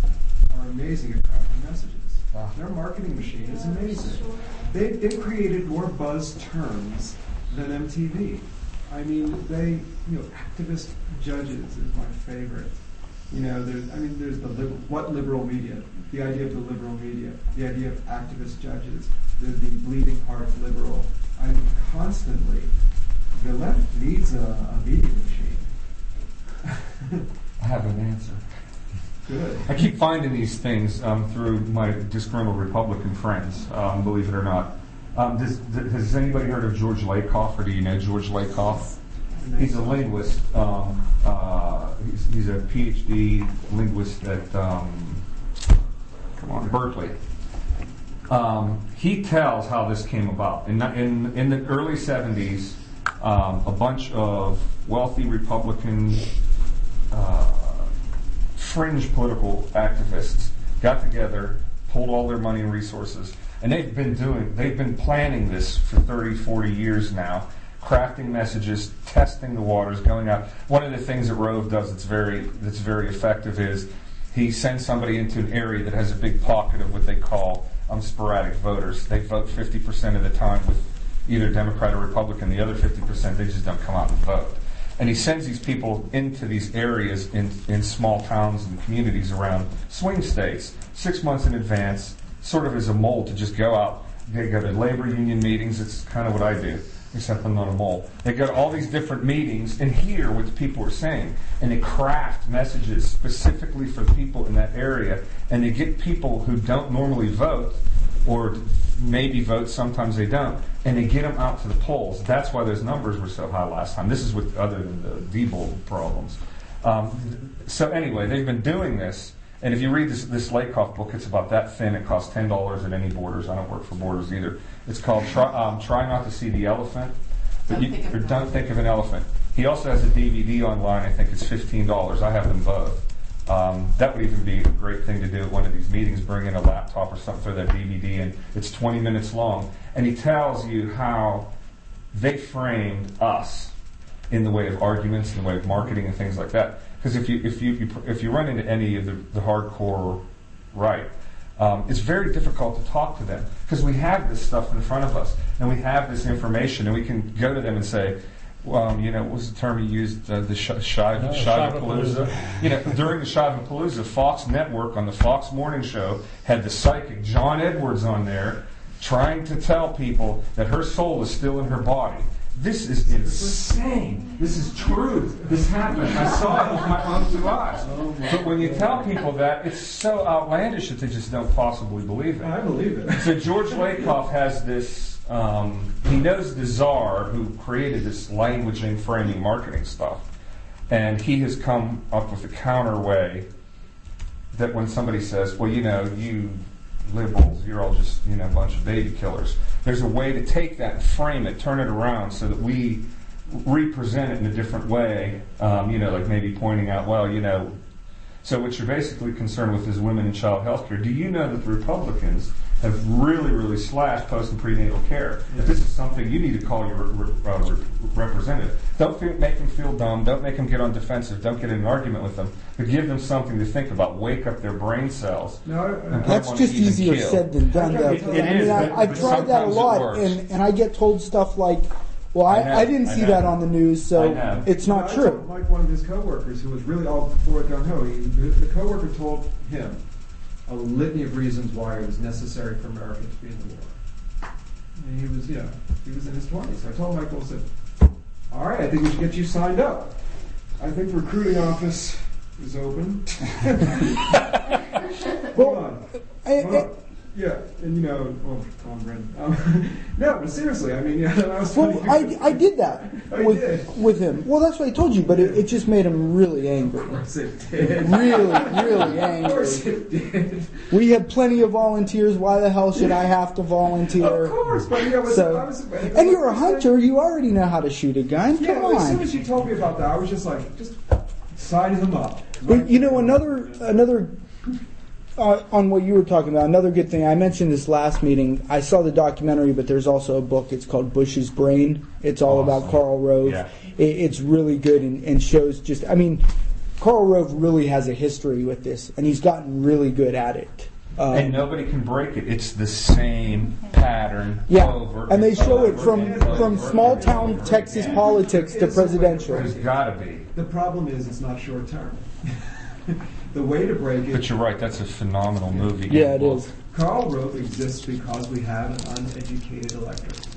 are amazing at crafting messages. Wow. Their marketing machine is amazing. They they created more buzz terms than M T V. I mean, they you know, activist judges is my favorite. You know, there's I mean, there's the liberal, what liberal media, the idea of the liberal media, the idea of activist judges, the, the bleeding heart liberal. I mean, constantly, the left needs a, a media machine. I have an answer. Good. I keep finding these things um, through my disgruntled Republican friends, um, believe it or not. Um, does, th- has anybody heard of George Lakoff, or do you know George Lakoff? He's a linguist. Um, uh, he's, he's a P H D linguist at um, come on, Berkeley. Um, he tells how this came about. In, in, in the early seventies, um, a bunch of wealthy Republican uh, fringe political activists got together, pulled all their money and resources, and they've been doing, they've been planning this for thirty, forty years now, crafting messages, testing the waters, going out. One of the things that Rove does that's very, that's very effective is he sends somebody into an area that has a big pocket of what they call um, sporadic voters. They vote fifty percent of the time with either Democrat or Republican. The other fifty percent, they just don't come out and vote. And he sends these people into these areas in, in small towns and communities around swing states, six months in advance, sort of as a mold to just go out, They go to labor union meetings. It's kind of what I do, except I'm not a mole. They go to all these different meetings and hear what the people are saying, and they craft messages specifically for the people in that area, and they get people who don't normally vote, or maybe vote, sometimes they don't, and they get them out to the polls. That's why those numbers were so high last time. This is with other than the Diebold problems. Um, so anyway, they've been doing this, and if you read this, this Lakoff book, it's about that thin. It costs ten dollars at any Borders. I don't work for Borders either. It's called Try, um, Try Not to See the Elephant, but Don't you, think of or an Don't Think of an Elephant. He also has a D V D online. I think it's fifteen dollars. I have them both. Um, that would even be a great thing to do at one of these meetings, bring in a laptop or something for that D V D, and it's twenty minutes long. And he tells you how they framed us in the way of arguments, in the way of marketing and things like that. Because if you if you, you if you run into any of the, the hardcore right, um, it's very difficult to talk to them because we have this stuff in front of us and we have this information, and we can go to them and say, Um, you know, what was the term he used? Uh, the sh- Shiva, Oh, Shiva-palooza. Shiva-palooza. You know, during the Shiva-palooza, Fox Network on the Fox Morning Show had the psychic John Edwards on there trying to tell people that her soul is still in her body. This is insane. This is truth. This happened. I saw it with my own two eyes. But when you tell people that, it's so outlandish that they just don't possibly believe it. I believe it. So George Lakoff has this, um, he knows the czar who created this languaging, framing, marketing stuff. And he has come up with a counter way that when somebody says, well, you know, you liberals, you're all just, you know, a bunch of baby killers. There's a way to take that and frame it, turn it around so that we represent it in a different way, um, you know, like maybe pointing out, well, you know, so what you're basically concerned with is women and child health care. Do you know that the Republicans have really, really slashed post and prenatal care? Yeah. If this is something you need to call your re- uh, re- representative. Don't feel, make them feel dumb. Don't make them get on defensive. Don't get in an argument with them. But give them something to think about. Wake up their brain cells. No, That's just easier kill. said than done. Though. It, it I mean, is, I, but, I've but tried that a sometimes it lot, works. and, and I get told stuff like, well, I, I know, I didn't I see know. that on the news, so I know. it's not I true. told Mike, one of his coworkers, who was really all for it gung ho, he, the, the coworker told him a litany of reasons why it was necessary for America to be in the war. And he was, you know, he was in his twenties. So I told Michael, I said, all right, I think we should get you signed up. I think the recruiting office is open. Hold on. I, Hold on. Yeah, and you know, well, come on, Brendan. Um, no, but seriously, I mean, yeah, I was. Well, I, I did that Oh, you with did? with him. Well, that's what I told you, but it, it just made him really angry. Of course it did. Really, really Of course angry. it did. We have plenty of volunteers. Why the hell should I have to volunteer? Of course, but yeah, was, So- I was. And you're a hunter. You already know how to shoot a gun. Yeah, Come well, as soon on. as you told me about that, I was just like, just sign them up. But you know, another another uh, on what you were talking about. Another good thing. I mentioned this last meeting. I saw the documentary, but there's also a book. It's called Bush's Brain. It's all Awesome. about Karl Rove. Yeah. It, it's really good and, and shows just. I mean, Karl Rove really has a history with this, and he's gotten really good at it. Um, And nobody can break it. It's the same pattern yeah, over and they and show it over from and over from and small over town and over Texas again. politics to presidential. There's got to be. The problem is, it's not short term. The way to break it. But you're right. That's a phenomenal movie. Yeah, it is. Karl Rove exists because we have an uneducated electorate.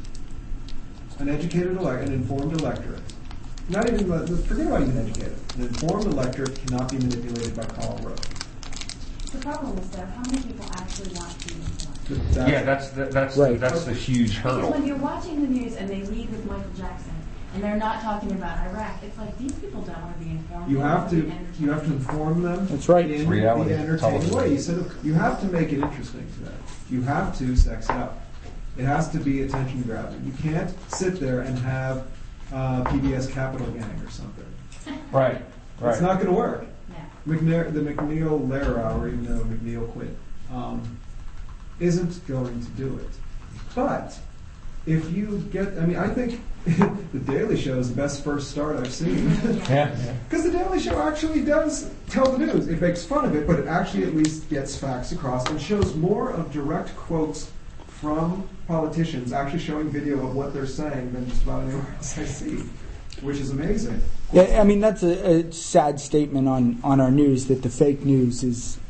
An educated electorate, an informed electorate. Not even, forget about even educated. An informed electorate cannot be manipulated by Karl Rove. The problem is, though, how many people actually want to be informed? That's- Yeah, that's the, that's Right. the, that's the huge Because hurdle. when you're watching the news and they lead with Michael Jackson, and they're not talking about Iraq, it's like these people don't want to be informed. You they have want to be entertained. you have to inform them. That's right. In Reality the entertaining television. way. You said you have to make it interesting to them. You have to sex it up. It has to be attention grabbing. You can't sit there and have uh, P B S Capital Gang or something. Right, right. It's not going to work. No. McNair, the McNeil Lehrer Hour, even though McNeil quit, um, isn't going to do it. But if you get, I mean, I think the Daily Show is the best first start I've seen. Yeah. Because the Daily Show actually does tell the news. It makes fun of it, but it actually at least gets facts across and shows more of direct quotes from politicians, actually showing video of what they're saying than just about anywhere else I see, which is amazing. Yeah, I mean that's a, a sad statement on, on our news that the fake news is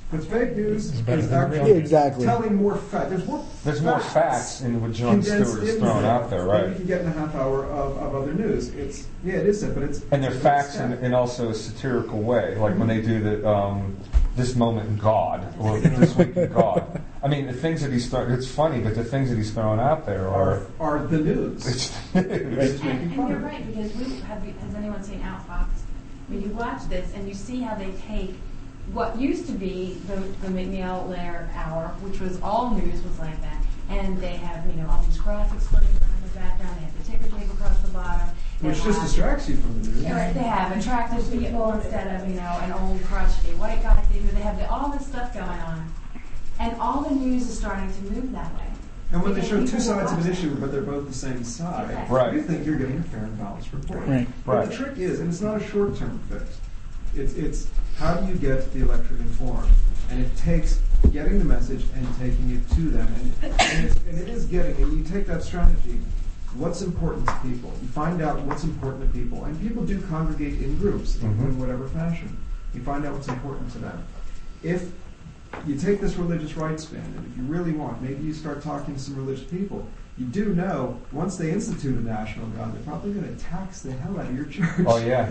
Because fake news It's better is than real actually news. Exactly. telling more facts. There's more There's more facts in what Jon condensed Stewart is into throwing it out there, than right? you can get in a half hour of, of other news. It's yeah, it is, but it's And they're it's facts in, extent. in also a satirical way, like when they do the um, this moment in God or this week in God. I mean, the things that he's throwing, it's funny, but the things that he's throwing out there are. are, are the news. It's, It's And, making and fun you're of it. right, because we have, you- has anyone seen Outfox? I mean, you watch this and you see how they take what used to be the, the McNeil Lair Hour, which was all news was like that, and they have, you know, all these graphics floating around in the background, they have the ticker tape across the bottom. they Which just have- distracts you from the news. Yeah, right, they have attractive people instead of, you know, an old crotchety white guy figure. They have the, all this stuff going on. And all the news is starting to move that way. And when they Because show two people sides of watch an it. issue, but they're both the same side, Exactly. Right. you think you're getting a fair and balanced report. Right. But Right. the trick is, and it's not a short-term fix, it's, it's how do you get the electorate informed? And it takes getting the message and taking it to them. And, and, it's, and it is getting, and you take that strategy, what's important to people. You find out what's important to people. And people do congregate in groups in, Mhm. in whatever fashion. You find out what's important to them. If you take this religious rights ban, and if you really want, maybe you start talking to some religious people. You do know, once they institute a national gun, they're probably going to tax the hell out of your church. oh yeah.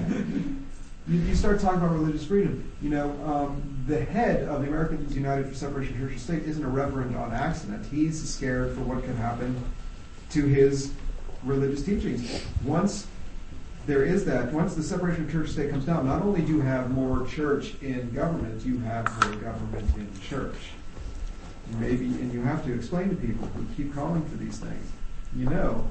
You, you start talking about religious freedom. You know, um, the head of the Americans United for Separation of Church and State isn't a reverend on accident. He's scared for what could happen to his religious teachings. Once there is that, once the separation of church and state comes down, not only do you have more church in government, you have more government in church. Maybe, and you have to explain to people who keep calling for these things, you know,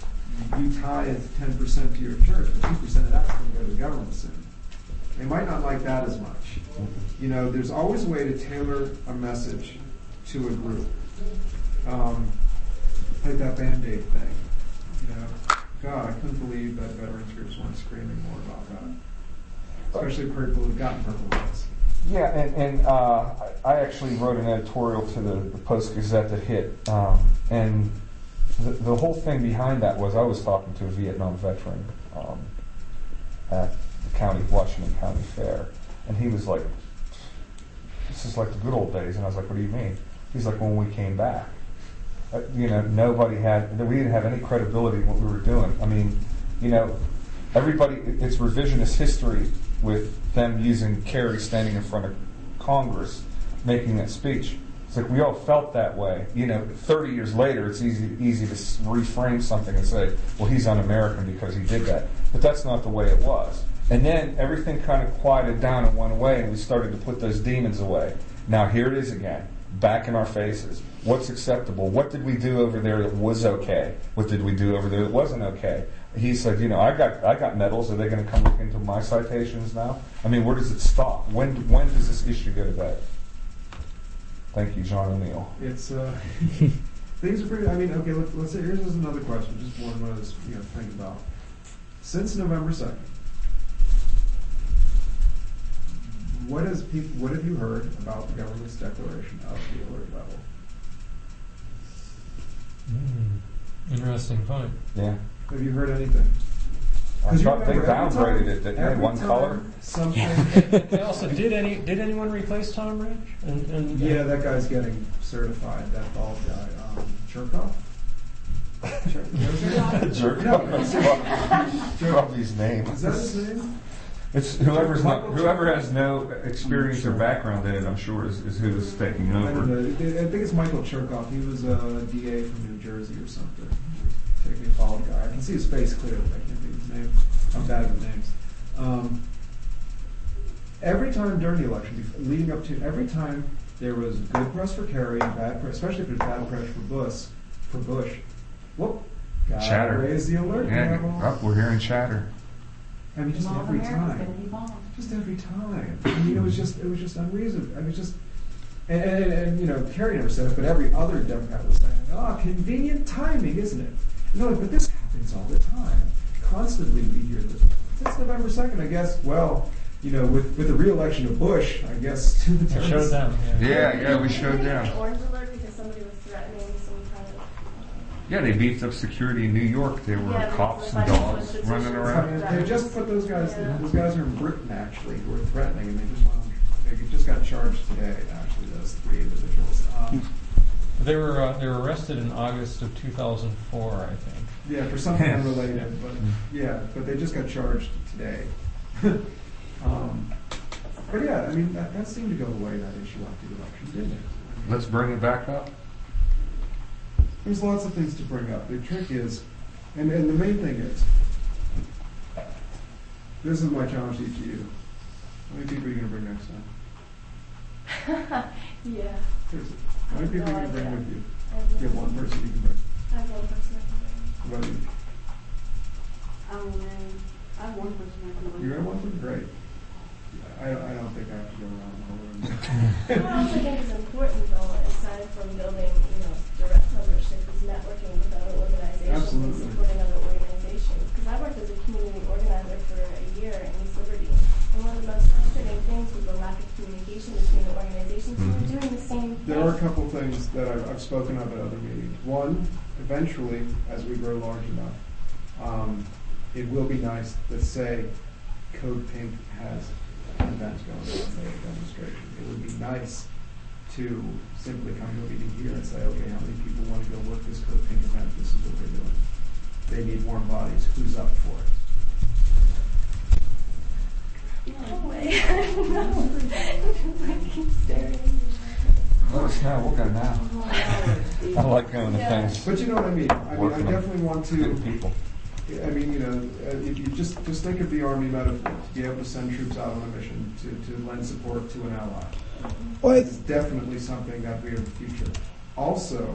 you tithe ten percent to your church, but two percent of that's going to go to the government soon. They might not like that as much. You know, there's always a way to tailor a message to a group. Um, like that Band-Aid thing. You know, God, I couldn't believe that veterans groups weren't screaming more about that. Especially people who've gotten Purple Hearts. Yeah, and, and uh, I I actually wrote an editorial to the, the Post-Gazette that hit, um, and the, the whole thing behind that was I was talking to a Vietnam veteran um, at the county, Washington County Fair, and he was like, this is like the good old days, and I was like, what do you mean? He's like, when we came back. Uh, you know, nobody had, we didn't have any credibility in what we were doing. I mean, you know, everybody, it's revisionist history with them using Kerry standing in front of Congress, making that speech. It's like we all felt that way. You know, thirty years later, it's easy easy to reframe something and say, well, he's un-American because he did that. But that's not the way it was. And then everything kind of quieted down and went away, and we started to put those demons away. Now here it is again, back in our faces. What's acceptable? What did we do over there that was okay? What did we do over there that wasn't okay? He said, you know, I got I got medals. Are they going to come look into my citations now? I mean, where does it stop? When when does this issue go to bed? Thank you, John O'Neill. It's uh, things are pretty. I mean, okay. Let's, let's say here's another question. Just one of those you know think about. Since November second, what has people? What have you heard about the government's declaration of the alert level? Mm, interesting point. Yeah. Have you heard anything? I 'Cause you thought they remember every downgraded time- it, didn't they? every One time color? Something. They also did any did anyone replace Tom Ridge? And, and Yeah, that guy's getting certified. That bald guy, um, Cherkoff. Cher- Jerk No, off. That's Rob- Robbie's name. Is that his name? It's whoever's not, whoever has no experience or background in it, I'm sure, is, is who's taking I don't over. know. I think it's Michael Cherkoff. He was a D A from New Jersey or something. Taking a bald guy. I can see his face clearly. I can't think of his name. I'm bad with names. Um, every time during the election, bef- leading up to, every time there was good press for Kerry and bad press, especially if there's bad press for Bush, for Bush, whoop, gotta Chatter. raise the alert Yeah, level. oh, we're hearing chatter. I mean, just Mall of every America's time. gonna be bombed. Just every time. I mean, it was just, it was just unreasonable. I mean, just, and, and, and, and you know, Kerry never said it, but every other Democrat was saying, "Oh, convenient timing, isn't it?" No, but this happens all the time. Constantly, we hear this. Since November second, I guess. Well, you know, with with the re-election of Bush, I guess two It terms. showed down. Yeah. Yeah, yeah, we showed Did they down. get an orange alert because somebody was threatening some kind of. Yeah, they beefed up security in New York. There were Yeah, cops because and the dogs financial running institutions I around. mean, they just put those guys. Yeah. Those guys are in Britain actually, who are threatening, and they just want to they just got charged today, actually, those three individuals. Um, They were uh, they were arrested in August of two thousand four, I think. Yeah, for something unrelated, but yeah, but they just got charged today. um, but yeah, I mean that, that seemed to go away, that issue after the election, didn't it? I mean, Let's bring it back up. there's lots of things to bring up. The trick is, and, and the main thing is, this is my challenge to each of you. How many people are you going to bring next time? Yeah. Seriously. How many people are you going to bring with you? I have You have one person you can bring. I have one person I can bring. What about you? I'm willing. I have one person I can You bring. have one person? Great. I, I don't think I have to go around the whole room. What I also think is important, though, aside from building, you know, direct membership, is networking with other organizations Absolutely. and supporting other organizations. Because I worked as a community organizer for a year in East Liberty, and one of the most frustrating things was the lack of communication between the organizations who were doing the same thing. There are a couple things that I've, I've spoken of at other meetings. One, eventually, as we grow large enough, um, it will be nice that, say, Code Pink has an event going on, say, a demonstration. It would be nice to simply come to a meeting here and say, okay, how many people want to go work this Code Pink event? This is what they're doing. They need warm bodies. Who's up for it? No way. No. I keep staring. Let us know. We'll go now. I like going to Yeah. things. But you know what I mean. I mean, I Working on definitely want to. good people. I mean, you know, uh, if you just just think of the Army metaphor, to be able to send troops out on a mission to, to lend support to an ally. Well, It's definitely something that we have in the future. Also,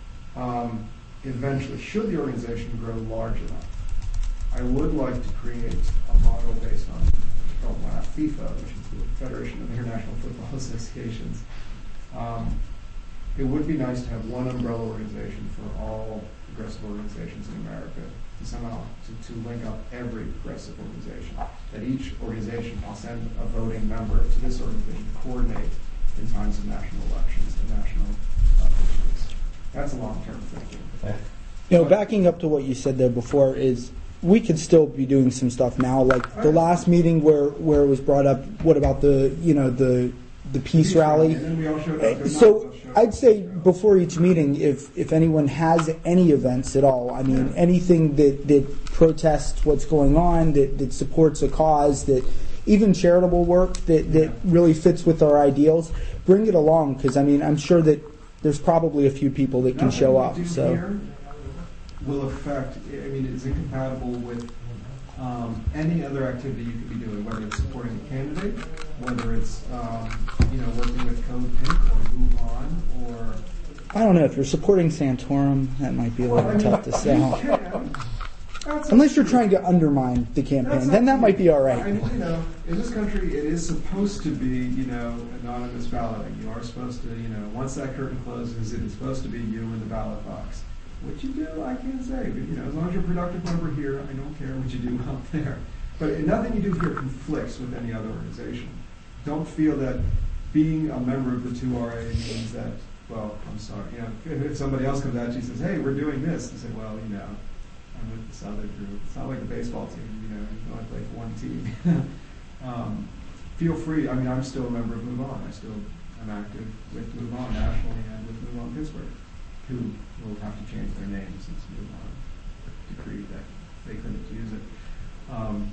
um, eventually, should the organization grow large enough, I would like to create a model based on called FIFA, which is the Federation of International Football Associations. Um, it would be nice to have one umbrella organization for all progressive organizations in America, to somehow to, to link up every progressive organization. That each organization will send a voting member to this organization to coordinate in times of national elections and national uh, issues. That's a long-term thinking. You know, backing up to what you said there before is we could still be doing some stuff now. Like the last meeting where, where it was brought up, what about the you know the the peace rally? And then we all showed up. So I'd say before each meeting, if if anyone has any events at all, I mean anything that, that protests what's going on, that, that supports a cause, that even charitable work that, that really fits with our ideals, bring it along, because I mean I'm sure that there's probably a few people that can Nothing show we up. do So. here will affect, I mean, it's incompatible with um, any other activity you could be doing, whether it's supporting a candidate, whether it's, um, you know, working with Code Pink or Move On, or... I don't know, if you're supporting Santorum, that might be a Well, little I mean, tough to sell. you can. That's Unless you're up to trying you. to undermine the That's campaign, up then that to might you. be all I right. mean, you know, in this country, it is supposed to be, you know, anonymous balloting. You are supposed to, you know, once that curtain closes, it is supposed to be you in the ballot box. What you do, I can't say, but you know, as long as you're a productive member here, I don't care what you do out there. But nothing you do here conflicts with any other organization. Don't feel that being a member of the two R A means that, well, I'm sorry, you know, if, if somebody else comes at you and says, hey, we're doing this, you say, well, you know, I'm with this other group. It's not like the baseball team, you know, you can only play for one team. um, feel free, I mean, I'm still a member of Move On. I still am active with Move On nationally and with Move On Pittsburgh, who will have to change their name since Move On decreed that they couldn't use it. Um,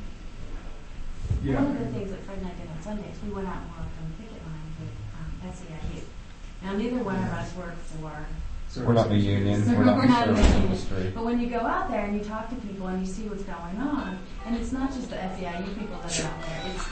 yeah. One of the things that Fred and I did on Sunday is we went out and walked on the picket line with um, S E I U. Now, neither one of us work for... We're not in the union. So We're not in the in service union. industry. But when you go out there and you talk to people and you see what's going on, and it's not just the S E I U people that are out there, it's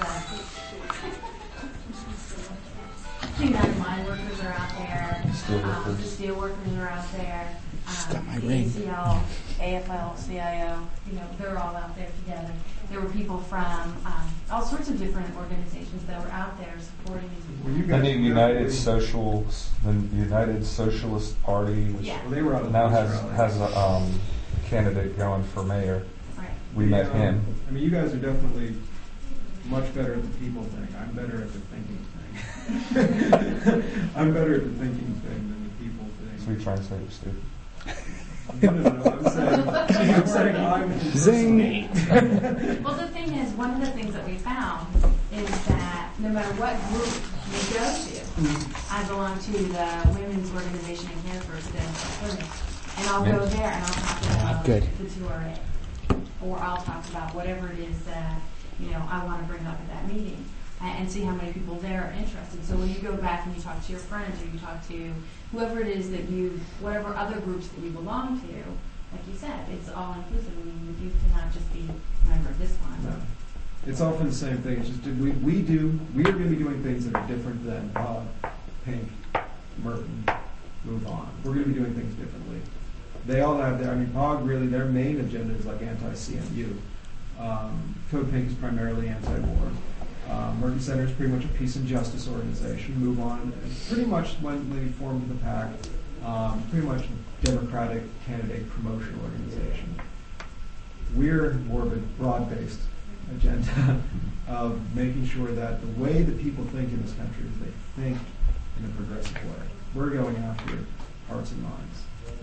the United Mine Workers are out there, Steel um, workers. the steel workers are out there, got um, my the ring. A C L, A F L, C I O, you know, they're all out there together. There were people from um, all sorts of different organizations that were out there supporting these Were you people. And the guys United definitely- Social, the United Socialist Party, which Yeah. Well, they were out of now the has rally. has a um, candidate going for mayor. Right. We met Um, him. I mean, you guys are definitely much better at the people thing. I'm better at the thinking thing. I'm better at the thinking thing than the people So thing. we try and say you're stupid. No, no, no, I'm saying, I'm saying I'm Zing. Well, the thing is, one of the things that we found is that no matter what group you go to. I belong to the women's organization in Hanford, the and I'll go there and I'll talk about Good. the two R A, or I'll talk about whatever it is that you know I want to bring up at that meeting, and, and see how many people there are interested. So when you go back and you talk to your friends or you talk to whoever it is that you, whatever other groups that you belong to, like you said, it's all inclusive. I mean, you cannot just be a member of this one. No. It's often the same thing. It's just we we do we are going to be doing things that are different than Pod, Pink, Merton, Move On. We're going to be doing things differently. They all have their. I mean, P O G really their main agenda is like anti-C M U. Um, Code Pink is primarily anti-war. Uh, Merton Center is pretty much a peace and justice organization. Move On is pretty much when they formed the PAC, um, pretty much a Democratic candidate promotion organization. We're more of a broad-based agenda of making sure that the way that people think in this country is they think in a progressive way. We're going after hearts and minds.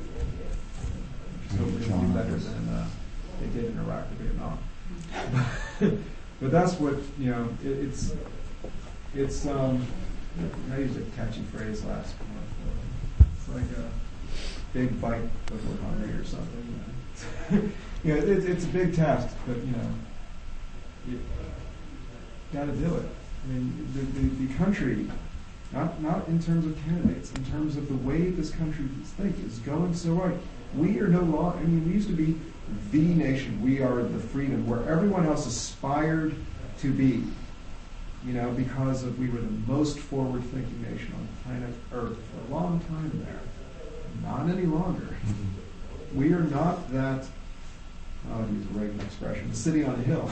So we're going to do better than uh, they did in Iraq or Vietnam. But that's what, you know, it, it's, it's, um, I used a catchy phrase last month. It's like a big bite before hungry or something. You know, it, it's a big task, but, you know, you got to do it. I mean, the, the, the country, not not in terms of candidates, in terms of the way this country thinks, is going so right. We are no longer, I mean, we used to be the nation. We are the freedom where everyone else aspired to be, you know, because of we were the most forward-thinking nation on planet Earth for a long time there. Not any longer. We are not that, I'll use a Reagan expression, the city on a hill.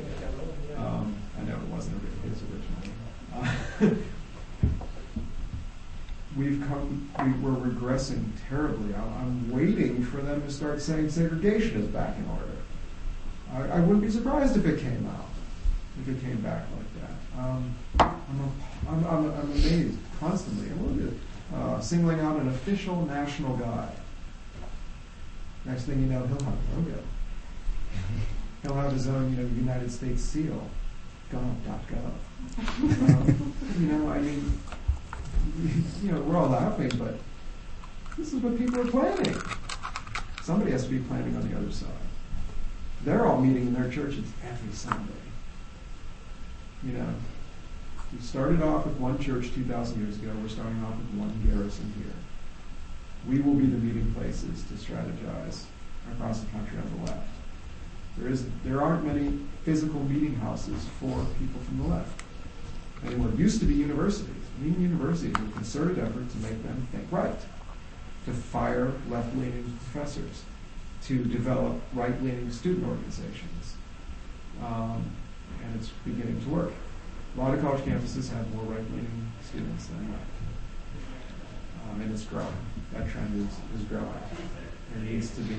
um, I know it wasn't his originally. Uh, we've come, we, we're regressing terribly. I'm, I'm waiting for them to start saying segregation is back in order. I, I wouldn't be surprised if it came out, if it came back like that. Um, I'm, I'm, I'm, I'm amazed constantly. I'm uh, singling out an official national guide. Next thing you know, he'll have a logo. He'll have his own, you know, United States seal, gov dot gov. um, you know, I mean, you know, we're all laughing, but this is what people are planning. Somebody has to be planning on the other side. They're all meeting in their churches every Sunday. You know, we started off with one church two thousand years ago. We're starting off with one garrison here. We will be the meeting places to strategize across the country on the left. There is, there aren't many physical meeting houses for people from the left. And what used to be universities, meeting universities were a concerted effort to make them think right, to fire left-leaning professors, to develop right-leaning student organizations. Um, and it's beginning to work. A lot of college campuses have more right-leaning students than left. Um, and it's growing. That trend is, is growing. There needs to be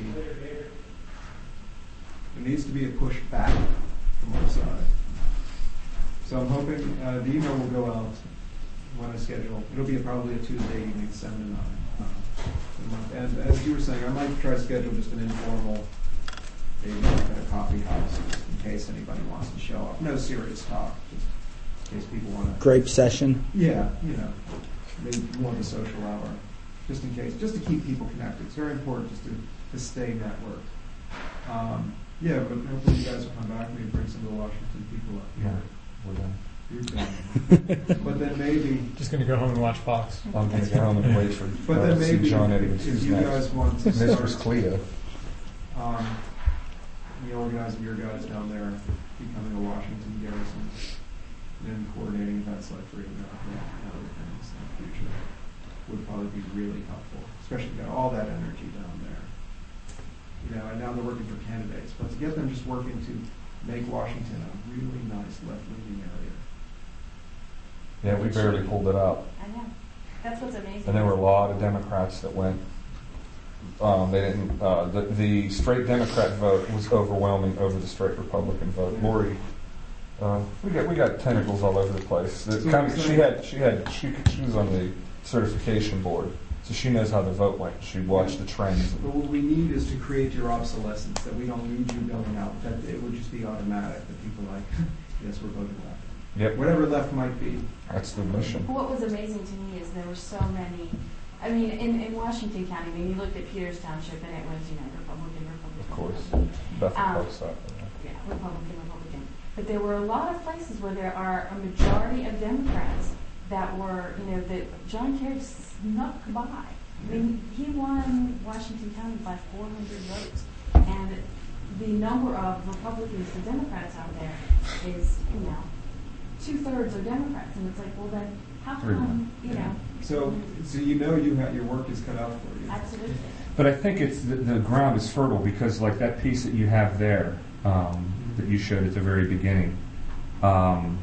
there needs to be a push back from our side. So I'm hoping uh, the email will go out when I schedule. It'll be a, probably a Tuesday evening, seven to nine. Uh, and as you were saying, I might try to schedule just an informal, maybe like at a coffee house, in case anybody wants to show up. No serious talk, just in case people want to. Grape session. Yeah, you know, maybe more of a social hour, just in case, just to keep people connected. It's very important just to, to stay networked. Um, yeah, but hopefully you guys will come back and bring some of the Washington people up here. We're done. You're done. But then maybe... Just going to go home and watch Fox. I'm going to go home and wait for but uh, then maybe see John Eddie. if you guys want to start... Mistress Cleo. Um, you organize your guys down there becoming a Washington garrison and coordinating events like Freedom Rock and other things in the future would probably be really helpful, especially got all that energy down there. You know, and now they're working for candidates, but to get them just working to make Washington a really nice left-leaning area. Yeah, we barely pulled it up. I know. That's what's amazing. And there were a lot of Democrats that went. Um, they didn't. Uh, the, the straight Democrat vote was overwhelming over the straight Republican vote. Lori, uh, we got we got tentacles all over the place. The, So- kind of, so- she had she had she she was on the certification board, so she knows how the vote went. She watched the trends. But what we need is to create your obsolescence, that we don't need you going out, that it would just be automatic, that people are like, yes, we're voting left. Yep. Whatever left might be. That's the mission. What was amazing to me is there were so many, I mean, in, in Washington County, I mean, you looked at Peters Township and it was, you know, Republican, Republican. Of course. Republican. Bethel Um, Park side. Yeah, Republican, Republican. But there were a lot of places where there are a majority of Democrats that were, you know, that John Kerry snuck by. I mean, he won Washington County by four hundred votes. And the number of Republicans to Democrats out there is, you know, two-thirds are Democrats. And it's like, well, then how come, you know? So, so you know you have, your work is cut out for you. Absolutely. But I think it's the, the ground is fertile because, like that piece that you have there, um, that you showed at the very beginning, um,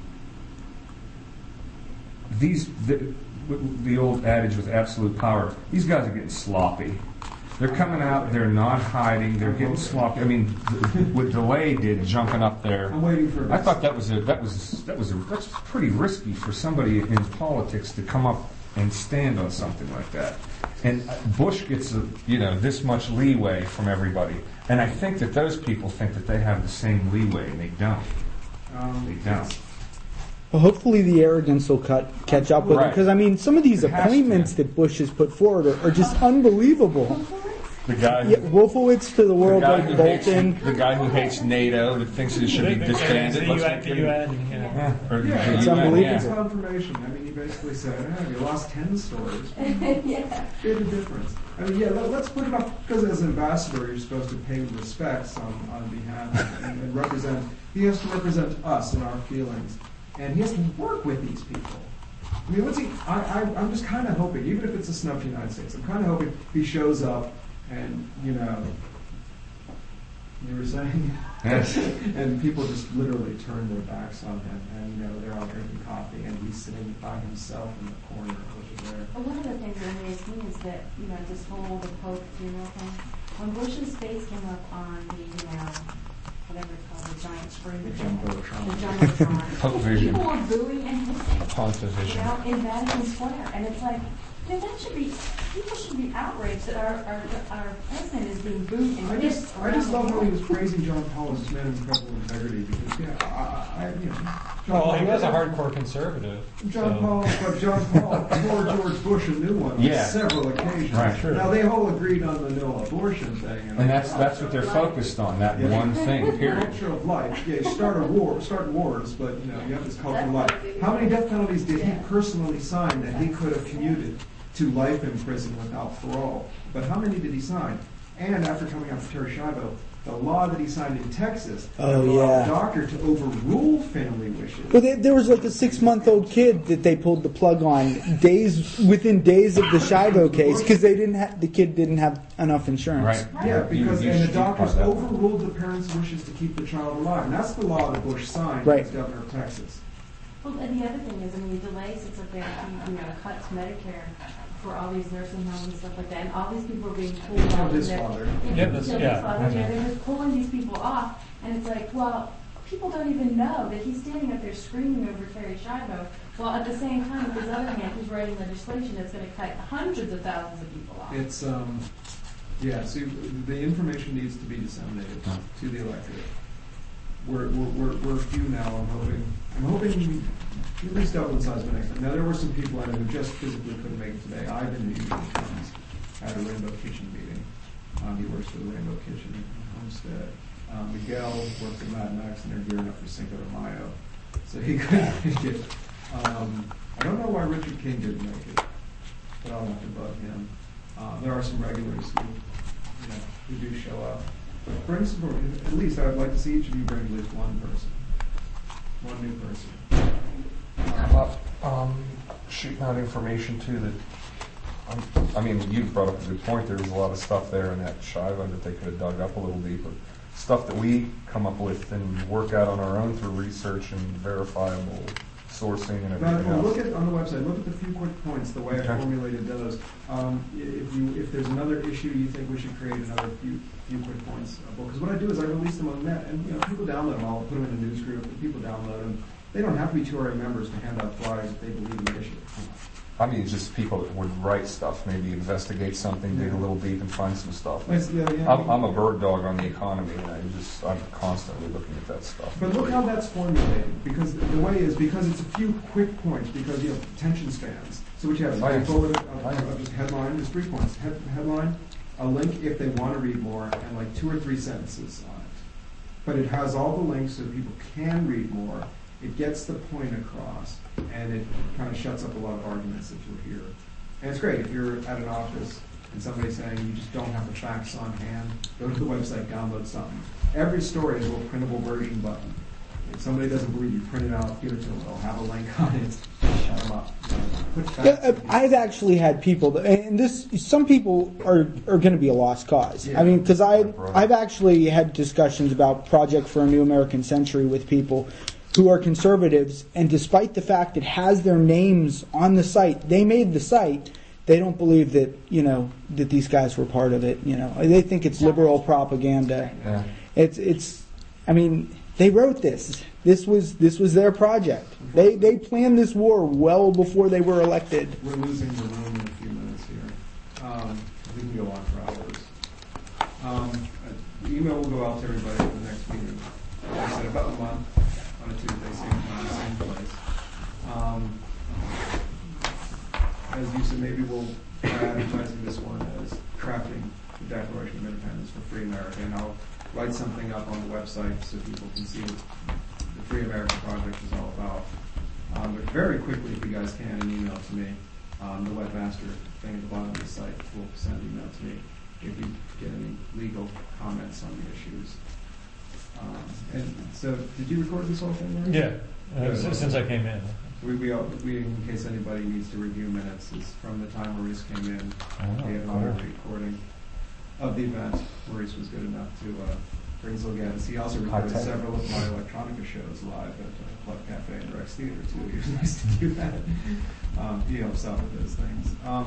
these the, the old adage with absolute power. These guys are getting sloppy. They're coming out. They're not hiding. They're getting sloppy. I mean, th- what DeLay did, jumping up there. I'm waiting for. I thought that was a that was that was a, that's pretty risky for somebody in politics to come up and stand on something like that. And Bush gets a, you know this much leeway from everybody, and I think that those people think that they have the same leeway, and they don't. Um, They don't. Well, hopefully the arrogance will cut, catch up with Right. it. Because, I mean, some of these It has appointments to. that Bush has put forward are, are just unbelievable. The guy. Yeah, Wolfowitz to the The world guy, like who hates, Bolton. the guy who hates NATO, that thinks it should be disbanded. The Let's U N, make the him- U N, yeah. Yeah, or the Yeah, It's U N, unbelievable. It's yeah. confirmation. I mean, he basically said, oh, you lost ten stores. Yeah. Big difference. I mean, yeah, let, let's put it up, because as an ambassador, you're supposed to pay respects on, on behalf and, and represent, he has to represent us and our feelings. And he has to work with these people. I mean, what's he, I, I, I'm just kind of hoping, even if it's a snub to the United States, I'm kind of hoping he shows up and, you know, you were saying? Yes. And people just literally turn their backs on him, and, you know, they're all drinking coffee, and he's sitting by himself in the corner, which is there. But one of the things that amazed me is that, you know, this whole the Pope funeral thing, when Bush's face came up on the, you know, whatever it's called, the giant screen, The the Jumbotron. Jumbotron, Pope vision. people were booing and hissing, Pontification. you know, in Vatican Square. And it's like, you know, that should be, people should be outraged that our, our, our president is being booed and I hissed just, I around just the love how he world. was praising John Paul as this man of incredible integrity, because, yeah, I, I, I you know. John Well, he Paul- was a hardcore conservative. John so- Paul, but John Paul tore George Bush a new one on Yeah. several occasions. Right. True. Now, they all agreed on the no abortion thing. And that's that's what they're focused on, that Yeah. one thing, period. Culture of life. Yeah, you start a war, start wars, but you know you have this culture of life. How many death penalties did he personally sign that he could have commuted to life in prison without parole? But how many did he sign? And after coming out for Terry Schiavo, the law that he signed in Texas Oh, that allowed yeah. a doctor to overrule family wishes. But there, there was like a six-month-old kid that they pulled the plug on days within days of the Shivo case because they didn't have the kid didn't have enough insurance. Right. Yeah, because You- you and the should doctors part that. overruled the parents' wishes to keep the child alive, and that's the law that Bush signed Right. as governor of Texas. Well, and the other thing is, I mean, DeLay sits up there, he, you know, cuts Medicare for all these nursing homes and stuff like that, and all these people are being pulled Killed off. his and they're- father. Yeah, Yeah, that's- killed yeah. his father, yeah, they're just pulling these people off, and it's like, well, people don't even know that he's standing up there screaming over Terry Schiavo, while at the same time, with his other hand, he's writing legislation that's going to cut hundreds of thousands of people off. It's um, yeah. See, the information needs to be disseminated to the electorate. We're we're we're, we're few now. I'm hoping. I'm hoping at least double the size of the next time. Now there were some people I know who just physically couldn't make it today. Ivan Newton comes at a Rainbow Kitchen meeting. Um, he works for the Rainbow Kitchen in Homestead. Um, Miguel works at Mad Max, and they're gearing up for Cinco de Mayo, so he couldn't make it. Um, I don't know why Richard King didn't make it, but I'll have to bug him. Uh, there are some regulars who, you know, who do show up. But bring some, at least I would like to see each of you bring at least one person, one new person. How about um, shooting out information too that, um, I mean, you brought up a good point. There was a lot of stuff there in that Shiva that they could have dug up a little deeper. Stuff that we come up with and work out on our own through research and verifiable sourcing and But everything well, else. look at on the website. Look at the few quick points. The way I Okay. formulated those. Um, i- if you if there's another issue you think we should create another few few quick points. Because what I do is I release them on the net, and you know people download them. I'll put them in a news group, and people download them. They don't have to be two R A members to hand out flyers if they believe in the issue. I mean, just people that would write stuff, maybe investigate something, dig a little deep and find some stuff. Yes, yeah, yeah. I'm, I'm a bird dog on the economy, and I just, I'm constantly looking at that stuff. But look how that's formulated, because the way is, because it's a few quick points, because you have attention spans. So what you have is a bullet of, of, of just headline, just three points. Head, headline, a link if they want to read more, and like two or three sentences on it. But it has all the links so people can read more. It gets the point across, and it kind of shuts up a lot of arguments that you'll hear. And it's great if you're at an office and somebody's saying you just don't have the facts on hand, go to the website, download something. Every story has a little printable version button. If somebody doesn't believe you, print it out, give it to them. They'll have a link on it. Shut them up. Put facts Yeah, uh, I've actually had people, that, and this some people are are going to be a lost cause. Yeah. I mean, because I I've actually had discussions about Project for a New American Century with people who are conservatives, and despite the fact it has their names on the site, they made the site. They don't believe that you know that these guys were part of it. You know, they think it's liberal propaganda. Yeah. It's it's. I mean, they wrote this. This was this was their project. They they planned this war well before they were elected. We're losing the room in a few minutes here. Um, we can go on for hours. Um, the email will go out to everybody at the next meeting. Like I said, about a month on a Tuesday, same time, same place. Um, as you said, maybe we'll try advertising this one as crafting the Declaration of Independence for Free America, and I'll write something up on the website so people can see what the Free America Project is all about. Um, but very quickly, if you guys can, an email to me. Um, the webmaster thing at the bottom of the site will send an email to me if you get any legal comments on the issues. Um, and so, did you record this whole thing, Larry? Yeah, uh, since, since I came in. We, we, all, we, in case anybody needs to review minutes, is from the time Maurice came in. Oh, we had an cool. audio recording of the event. Maurice was good enough to uh, bring us again. He also recorded High-tech. several of my electronica shows live at uh, Club Cafe and Rex Theater too. He was nice to do that. Um, he helps out with those things. Um,